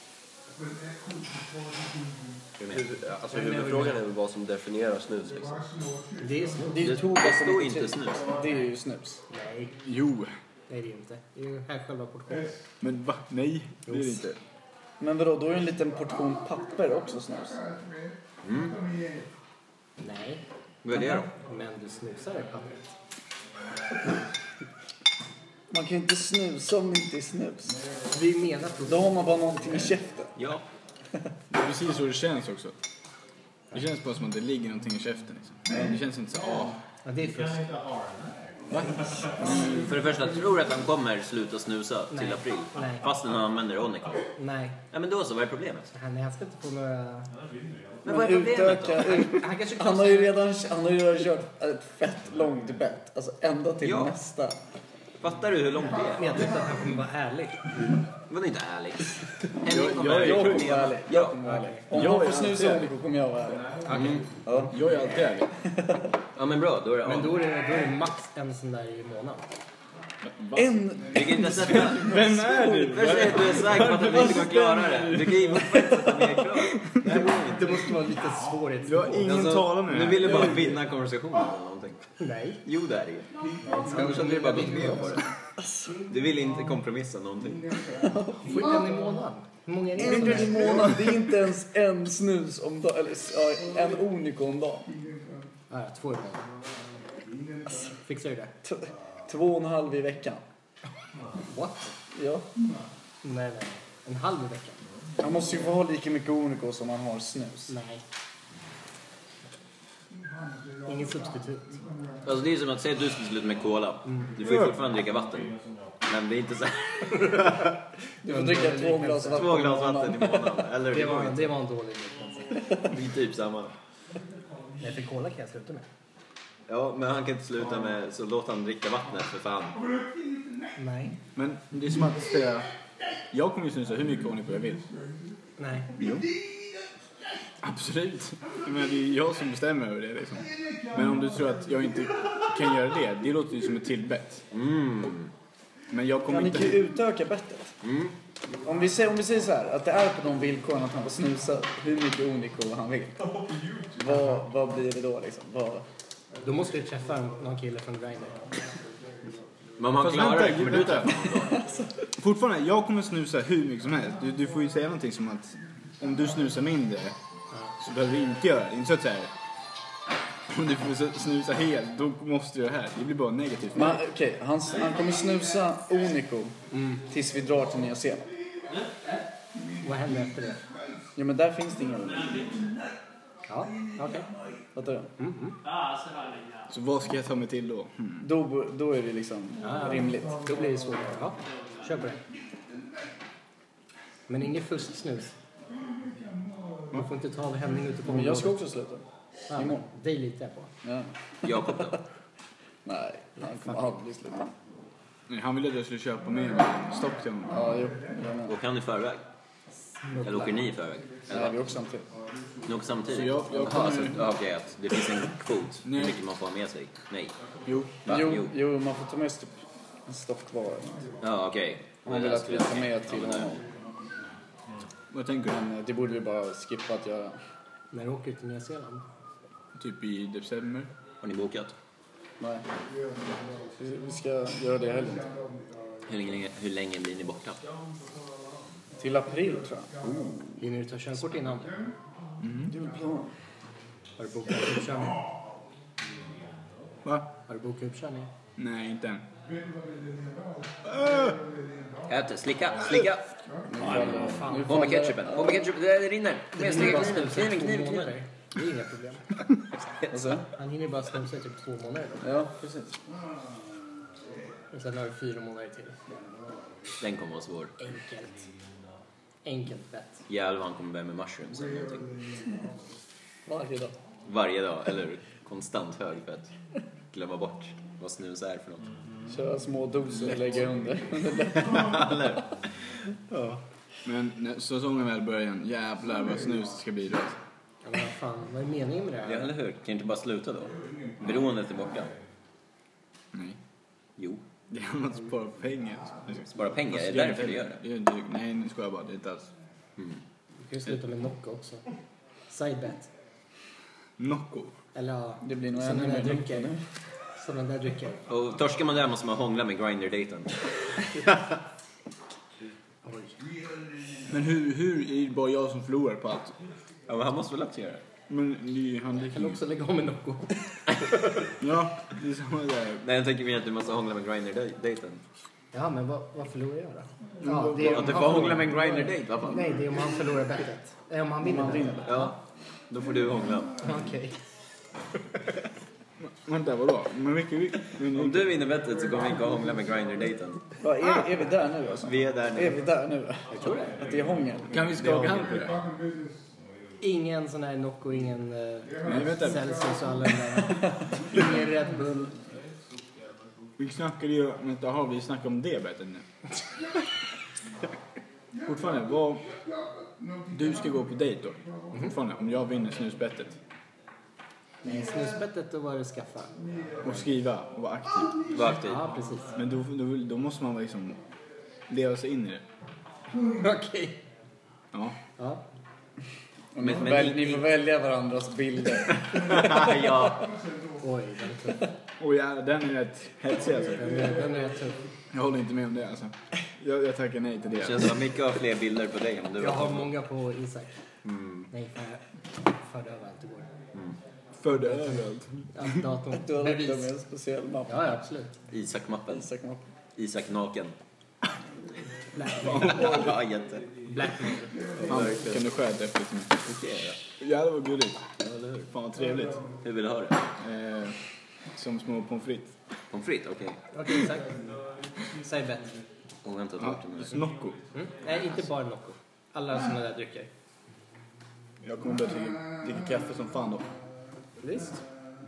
Huvud- Alltså huvudfrågan är väl vad som definierar snus liksom. Det är snus. Det är ju Det, tobak det och står nikotin. inte snus. Det är ju snus. Nej, Jo. nej det är det inte. Det är ju här själva portionen. Men va? Nej, det är det inte. Men vadå, då är en liten portion papper också snus. Nej, Vad är det då? men du snusar i pappret. Man kan ju inte snusa om det inte är snus. Vi menar på Då har man bara någonting i käften. Ja. Det är precis så det känns också. Det känns bara som att det ligger någonting i käften liksom. Det känns inte så, ah. Ja, det är fusk. För det första, tror du att han kommer sluta snusa till Nej. april? Nej. Fastän han använder Onicon. Nej, Ja, men då så, vad är problemet? han, han ska inte få några... Men vad är problemet då? Utöka, ut, Han kanske kan han, har ju redan, han har ju redan kört ett fett långt bett. Alltså ända till Ja. nästa. Fattar du hur långt det är? medvetet att han kommer vara ärlig. Var det inte ärligt? Jag, kommer jag, Jag är, kommer vara ärlig. Jag kommer vara ärlig. Om Jag jag är får snusa alltid Oliko kommer jag vara ärlig. Mm. Ja. jag är alltid ärlig. Ja, men bra, då är det Men av. då är det, då är det max en sån där i månaden. En... Du kan inte sätta... Vem är du? Först säger du är säker på att du inte kan klara det. Du kan ju fortfarande sätta mer krav. Det måste vara lite svårighet. Du har ingen talan med. Nu vill du bara vinna konversationen eller någonting. Nej. Jo, det är det ju. Annars hade du bara gått med på det. Du vill inte kompromissa någonting. Får en i månaden. Hur många är det som En i är? månaden, det är inte ens en snus om dagen. Eller ja, en Oliko om dagen. Ja, två i månaden. Fixar du det? T- två och en halv i veckan. What? Ja. Nej, nej. En halv i veckan? Man måste ju få ha lika mycket Oliko som man har snus. Nej. Ingen substitut. Alltså det är som att säga att du skulle sluta med cola. Du får ju fortfarande dricka vatten. Men det är inte så här. Du får dricka två glas vatten. Två glas vatten i månaden. Eller Det det går var, inte. det var en dålig liknelse. Det är typ samma. Nej, för cola kan jag sluta med. Ja, men han kan inte sluta med, så låt han dricka vattnet för fan. Nej. Men det är som att säga, jag kommer ju snusa hur mycket Onicon jag vill. Nej. Jo. Absolut. Men det är jag som bestämmer över det liksom. Men om du tror att jag inte kan göra det, det låter ju som ett tillbett. Mm. Men jag Ja, kommer ni kan ju inte... utöka bettet. Mm. Om vi, säger, om vi säger så här, att det är på de villkoren att han får snusa hur mycket Oliko han vill. Vad, vad blir det då liksom? Vad... Då måste du träffa någon kille från Grindr. Men om han Fast klarar det, vänta, kommer du vänta. träffa honom då? Fortfarande, jag kommer snusa hur mycket som helst. Du, du får ju säga någonting som att om du snusar mindre så behöver du inte göra det. Inte så att säga. Om du får snusa helt, då måste du göra det här. Det blir bara negativt. Men okej, han, han kommer snusa Oliko tills vi drar till Nya Zeeland. Vad händer efter det? Ja, men där finns det ingen. Ja, okej. Fattar du? Så vad ska jag ta mig till då? Hmm. Då, då är det liksom rimligt. Då blir det svårt. Ja, kör på det. Men ingen fusksnus. Man får inte ta av Henning ute på Men jag ska området. också sluta. Ja, imorgon. dig litar jag på. Ja. Jakob då? Nej, han kommer aldrig sluta. Nej, han ville att jag skulle köpa med en stock till honom. Ja, jo. Jag med. Åker han i förväg? Eller åker ni i förväg? Eller Nej, vi vad? åker samtidigt. Ni åker samtidigt? Så jag- jag Jaha, kommer- alltså, ja, okej, att det finns en kvot. Hur Nej. mycket man får ha med sig? Nej. Jo. Va? Jo, jo, man får ta med sig typ en stock var. Ja, okej. Han vill att vi tar med till Ja, men honom. Vad tänker du? Men eh, det borde vi bara skippa att göra. När du åker till Nya Zeeland. Typ i december? Har ni bokat? Nej. Vi vi ska göra det heller. Hur länge, hur länge blir ni borta? Till april tror jag. Hinner du ta körkort innan? Det är väl plan. Har du bokat uppkörning? Va? Har du bokat uppkörning? Nej, inte än. Ät, slicka, slicka. Nu På med ketchupen, på med ketchupen, det rinner. Med slicka kniven, kniven, kniven, kniven. Det är inga problem. Alltså? Han hinner bara snusa i typ två månader då. Ja, precis. Och sen har du fyra månader till. Den kommer vara svår. Enkelt. Enkelt bett. Jävlar, han kommer börja med mushrooms eller någonting. Varje dag. Varje dag, eller konstant hög för att glömma bort vad snus är för något. Köra små doser och lägga under. Eller? Ja. Men när säsongen väl börjar igen, jävlar vad snus det ska bli då. Ja, men vad fan, vad är meningen med det Ja, här? eller hur? Kan inte bara sluta då? Beroendet är borta. Nej. Jo. Det är att spara pengar. Spara pengar, är det därför du gör det? det? Nej, nu ska jag bara. Det är inte alls. Du kan ju sluta med Nocco också. Side bet. Nocco. Eller ja, Det blir nog sådana ännu där mer drycker. Sådana där drycker. Och torskar man där måste man hångla med Grindr-daten. Oj. Men hur, hur är det bara jag som förlorar på allt? Ja, men han måste väl också göra det? Men det är han Du kan också lägga om med Nocco. Ja, det är samma där. Nej, jag tänker mer att du måste hångla med Grindr-daten. Ja, men vad, vad förlorar jag då? Men Ja, vad- det är Att om du han får hångla förlorar- med en Grindr-date, vad fan? Nej, det är om han förlorar bettet. Nej, om han vinner bettet. Ja, då får du hångla. Okej. Vänta, vadå? Men vilka... vilka men, Om du vinner bettet så kommer vi inte att hångla med Grindr-daten. Va, är, är vi där nu alltså? Vi är där Är nu. vi där nu? Jag tror det. Att det är hångel. Kan vi skaka hand på det? Ingen sån här Nocco, ingen uh, Nej, vänta. Celsius och alla de där. Ingen Red Bull. Vi snackade ju... Vänta, har vi snackat om det bettet nu? Fortfarande, vad... Du ska gå på dejt då? Fortfarande, om jag vinner snusbettet. Nej, snusbettet då var det skaffa. Och skriva och vara aktiv. Var aktiv. Ja, precis. Men då, då, då måste man liksom leva sig in i det. Okej. Ja. Ja. Och ni, Men- får men väl, i- ni får välja varandras bilder. Ja. Oj, den är tuff. Och ja, den är rätt hetsig alltså. Den är, den är tuff. Jag håller inte med om det alltså. Jag, jag tackar nej till Det det. känns som att Micke har fler bilder på dig än du Jag har har. många på Isak. Mm. Nej, fan, jag förde över allt igår. För det överallt. Ja, datorn. Du har lagt dem i Bevis. en speciell mapp. Ja, ja, absolut. Isak-mappen. Isak-mapp. Isak naken. Blackmail. Ja, jätte. Blackmail. Fan, kan du skära efter lite mer? Ja, det var gulligt. Fan vad trevligt. Hur vill du ha det? Eh, som små pommes frites. Pommes frites, okej. Okej, Isak. Säg bet. Och vänta, ta Ja, bort den. Nocco. Mm? Nej, inte bara Nocco. Alla såna där drycker. Jag kommer börja dricka, dricka kaffe som fan då. Visst.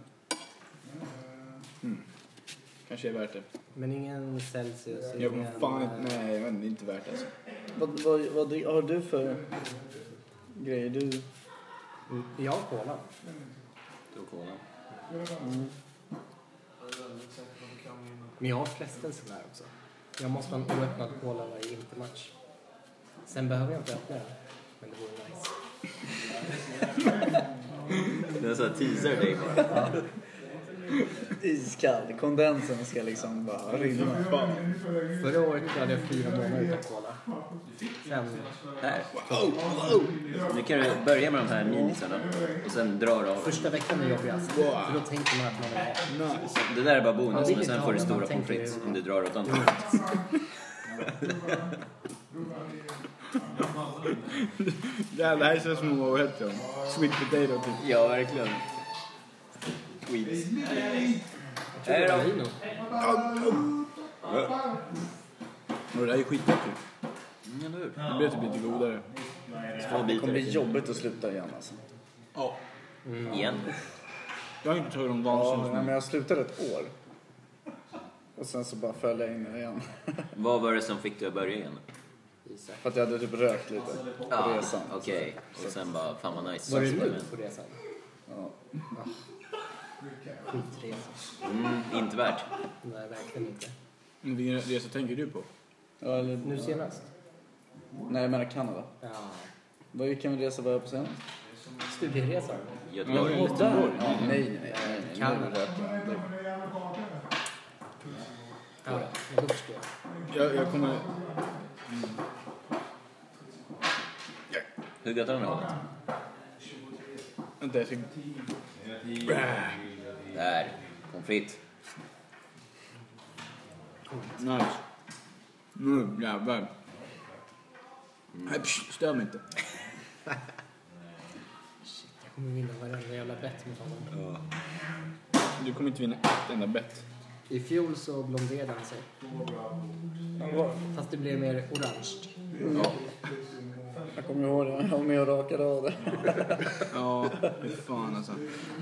Kanske är värt det. Men ingen Celsius. Jag ingen, kommer fan eh, inte... Nej, jag vet inte, det är inte värt det alltså. Vad, vad, vad dri- har du för grejer? Du... mm, Jag har cola. Du och cola. Men jag har frestelsen där också. Jag måste ha en oöppnad cola varje intermatch. Sen behöver jag inte öppna den. Men det vore nice. Det är så här teaser dig bara. Iskall. Kondensen ska liksom bara rinna. Förra året hade jag fyra månader utan cola. Sen... Här. Nu kan du börja med de här minisarna och sen dra av. Första veckan är jobbigast. För då tänker man att man vill ha. Nice. Det där är bara bonus, Man vill men inte sen ha får du det, stora man pommes tänker- frites om du drar åt andra. Ja, det här är så små, vad heter de? Sweet potato typ. Ja, verkligen. Sweets. Hej då. Vino. Och det där är skitgott ju. Mm, eller hur? Det blir typ lite godare. Två Det kommer bli bitar. jobbigt att sluta igen alltså. Ja. Igen. Jag har inte tagit de Ja, vansinnigt men nu. jag slutade ett år. Och sen så bara föll jag in i det igen. Vad var det som fick dig att börja igen? För att jag hade typ rökt lite på Ja, resan. okej. Och sen bara, fan vad nice. Var det nu på resan? Ja. Skitresa. Mm, inte värt. Nej, verkligen inte. Men vilken resa tänker du på? Ja, eller, Nu senast? nej, jag menar Kanada. Ja. Vad vilken resa var jag på senast? Studieresan. Göteborg. Ja, där. Ja, nej, nej, nej, nej. Kanada. Nu röker jag. Ja, men då förstår jag. Jag, jag kommer... Hur gott är den här hållet? Vänta, jag ska... Där, pommes frites. Nice. Nu jävlar. Nej, psh, stör mig inte. Jag kommer vinna varenda jävla bett mot honom. Ja. Du kommer inte vinna ett enda bett. I fjol så blonderade han sig. Fast det blev mer orange. Ja. Jag kommer ihåg det. Jag var med och rakade av det. Ja, hur fan alltså.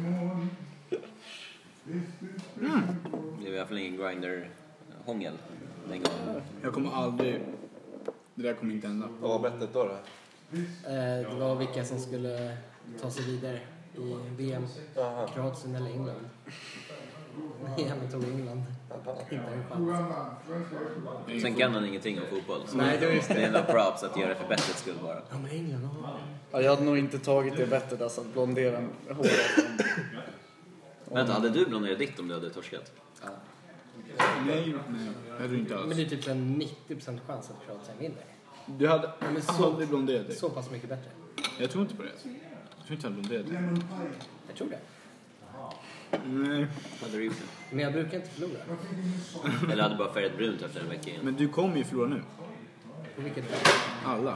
Det är i alla fall ingen grinder-hångel den gången. Jag kommer aldrig... Det där kommer inte hända. Vad var bettet då? då? Eh, det var vilka som skulle ta sig vidare i V M. Aha. Kroatien eller England. Jag tog England. Inte en chans. Sen kan han ingenting om fotboll. Så Nej, det är just det. det är ändå props att göra det för bettets skull bara. Ja, men England, ja. Ja, jag hade nog inte tagit det bettet, alltså att blondera håret. Vänta, hade du blonderat ditt om du hade torskat? Nej, nej. Jag hade inte Men alls. det är typ en nittio procent chans att Kroatien vinner. Du hade Ja, men så- aldrig blonderat dig. Så pass mycket bättre. Jag tror inte på det. Jag tror inte jag hade blonderat dig. Jag tror det. Nej. Hade du gjort det? Men jag brukar inte förlora. Eller hade bara färgat brunt efter en vecka igen? Men du kommer ju förlora nu. På vilket sätt? Alla.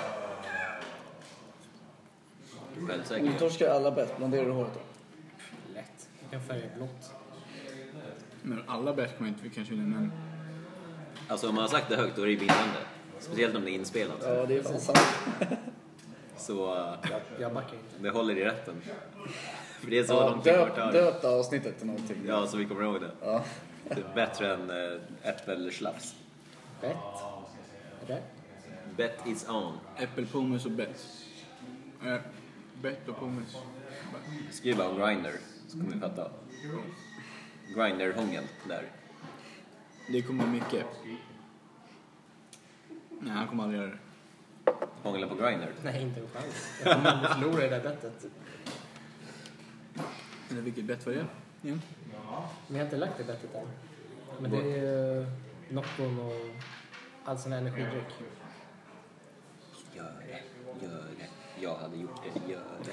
Om Självsäker. du torskar alla bett, blonderar du håret då? Lätt. Jag kan färga blått. Men alla bett kommer inte vi kanske vinna. Men Alltså om man har sagt det högt då är det ju bindande. Speciellt om det är inspelat. Ja, det är fan sant. Så uh, Jag, jag backar inte. det håller i rätten. För det är så Ja, långt vi döp, har döpt avsnittet till någonting. Ja, så vi kommer ihåg det. Ja. Det är bättre än uh, äppelslafs. Bett. Är det? Bet is on. äppelpommes och bett. Äh, bett och pommes. Skriv bara grinder så kommer vi fatta. Grinder-hångel där. Det kommer mycket. Nej, han kommer aldrig göra det. Hångla på grinder. Nej, inte en chans. Jag kommer aldrig förlora i det där bettet. Eller vilket bett var det? Ja. Men jag har inte lagt det bettet än. Men det är ju Noccon och all sån här energidryck. Gör det, gör det. Jag hade gjort det, gör det.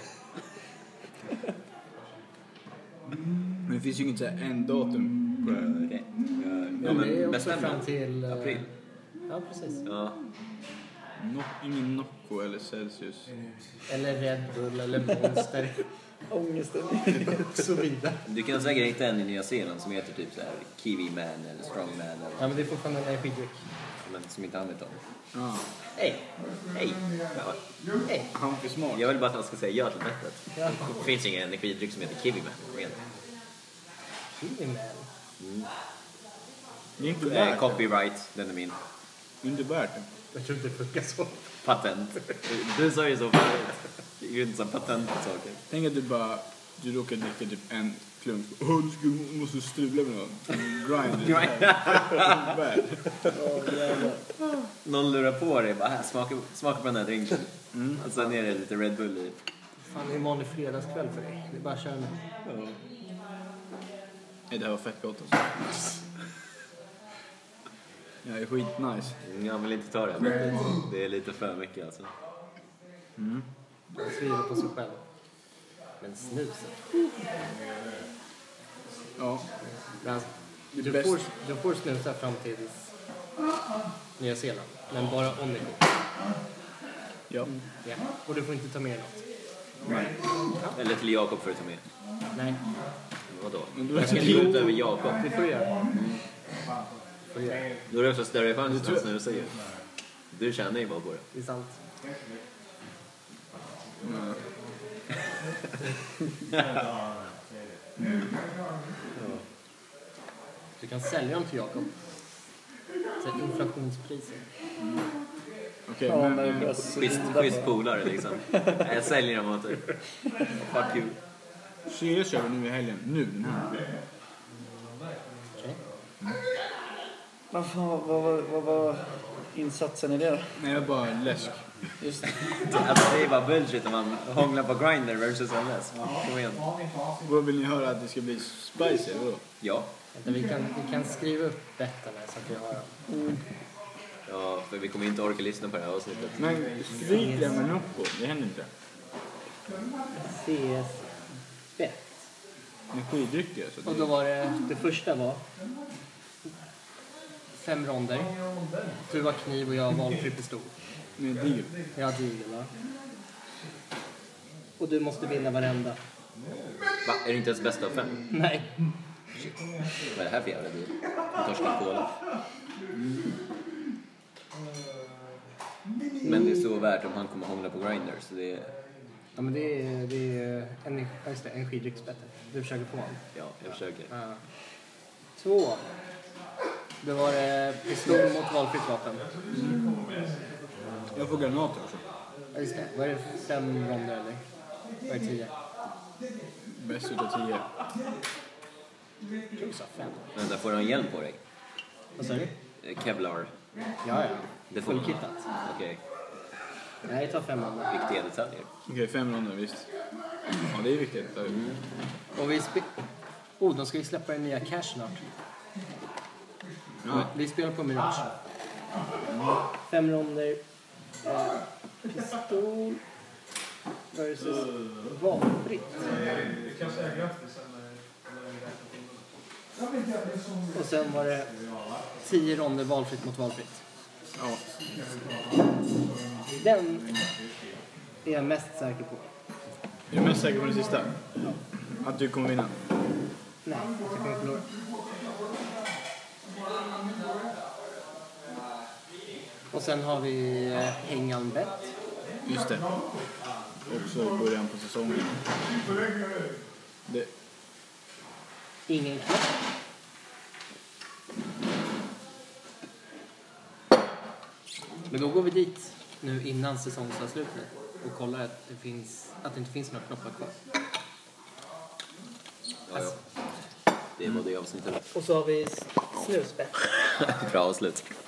Men det finns ju inget så här en datum. Gör det, gör det. Ja, Men det är men också bestäm fram då. till... eh, April. Ja, precis. Ja. No, ingen Nocco eller Celsius. Eller Red Bull eller Monster Ångesten. och så vidare. Du kan säkert hitta en i Nya Zeeland som heter typ så här Kiwi Man eller Strong Man eller Ja, men det är fortfarande en energidryck. men som inte han vet om. Ja. Hej! Hej! Ja. Hej! Han är för smart. Jag vill bara att han ska säga ja till bettet. Ja. Det finns ingen energidryck som heter Kiwi Man. Kom igen. Kiwi Man. Det är inte Eh, värt det. copyright, den är min. Det är inte värt det. Jag tror inte det funkar så. Patent. Du sa ju så förut. Det är ju inte som patent på saker. Tänk att du bara, du råkar dricka typ en klunk. Åh, du ska, måste strula med någon. Grind. Värd. Någon lurar på dig bara, här, smaka, smaka på den här drinken. Mm. Och sen är det lite Red Bull i. Fan, det är en vanlig fredagskväll för dig. Det är bara att köra nu. Nej, det här var fett gott alltså. Jag är skitnice. Jag vill inte ta det här bettet. Det är lite för mycket alltså. Man svider på sig själv. Men snuset. Ja. Men alltså, Det är du, bäst. får, du får snusa fram till Nya Zeeland. Men bara om det går. Ja. Ja. Och du får inte ta med något. Eller till Jakob för att ta med. Nej, Vadå? Men då- Jag ska gå ut över Jakob. det får du göra. Får du göra. Då är det också större chans Du att tror- han snusar ju. Du tjänar ju bara på det. Det är sant. Du kan sälja dem till Jakob. Så inflationspriser. Okej, Ja, men... men det eh, börjar Schysst, svida schysst på. polare liksom. Jag säljer dem åt dig. Fuck you. C S kör vi nu i helgen. Nu, den här. Okej. Vad fan, vad, vad, vad var insatsen i det då? Nej, jag är bara läsk. Just det. Alltså det är bara bullshit om man hånglar på grinder versus en läsk. Kom igen. Vad vill ni höra att det ska bli spicy eller då? Ja. Vänta, vi, kan, vi kan skriva upp bettarna så att vi har dem. Ja, för vi kommer inte orka lyssna på det här avsnittet. Men stryk det med Nocco, det händer inte. C S bet. Energidryck är så Och då var det, det första var fem ronder. Du har kniv och jag har valfri pistol. med deal. Jag har deal, va? Och du måste vinna varenda. Va? Är det inte ens bästa av fem? Nej. Vad är det här för jävla deal? Torskad kola. Men det är så värt om han kommer hångla på Grindr, så det är... Ja, men det är, det är energi, just det, energidrycksbättre. Du försöker få honom. Ja, jag försöker. Ja. Två. Det var det pistol mot valfritt vapen. Jag får granater också. Ja, just det. Var det fem ronder eller? Var det tio? Bäst utav tio. Jag tror du sa fem. Vänta, får du en hjälm på dig? Vad sa du? Eh, Kevlar. Ja, ja. Det får Fullkittat. Okej, Nej, jag tar fem ronder. viktiga detaljer. Okej, fem ronder, visst. Ja, det är viktigt. Mm. Och vi spe... Oh, då ska vi släppa den nya Cash snart. Ja. Vi spelar på Mirage. Fem ronder. Eh, pistol. Versus valfritt. kan säga grattis sen när... Och sen var det tio ronder valfritt mot valfritt. Ja. Den är jag mest säker på. Är du mest säker på den sista? Att du kommer vinna? Nej, jag kommer förlora. Och sen har vi eh, Hängan Bet. Just det. Också i början på säsongen. Det... Ingen knapp. Men då går vi dit nu innan säsongsavslutningen och kollar att det, finns, att det inte finns några knoppar kvar. Ja, ja. Det var det avsnittet. Och så har vi snusbett. Bra avslut.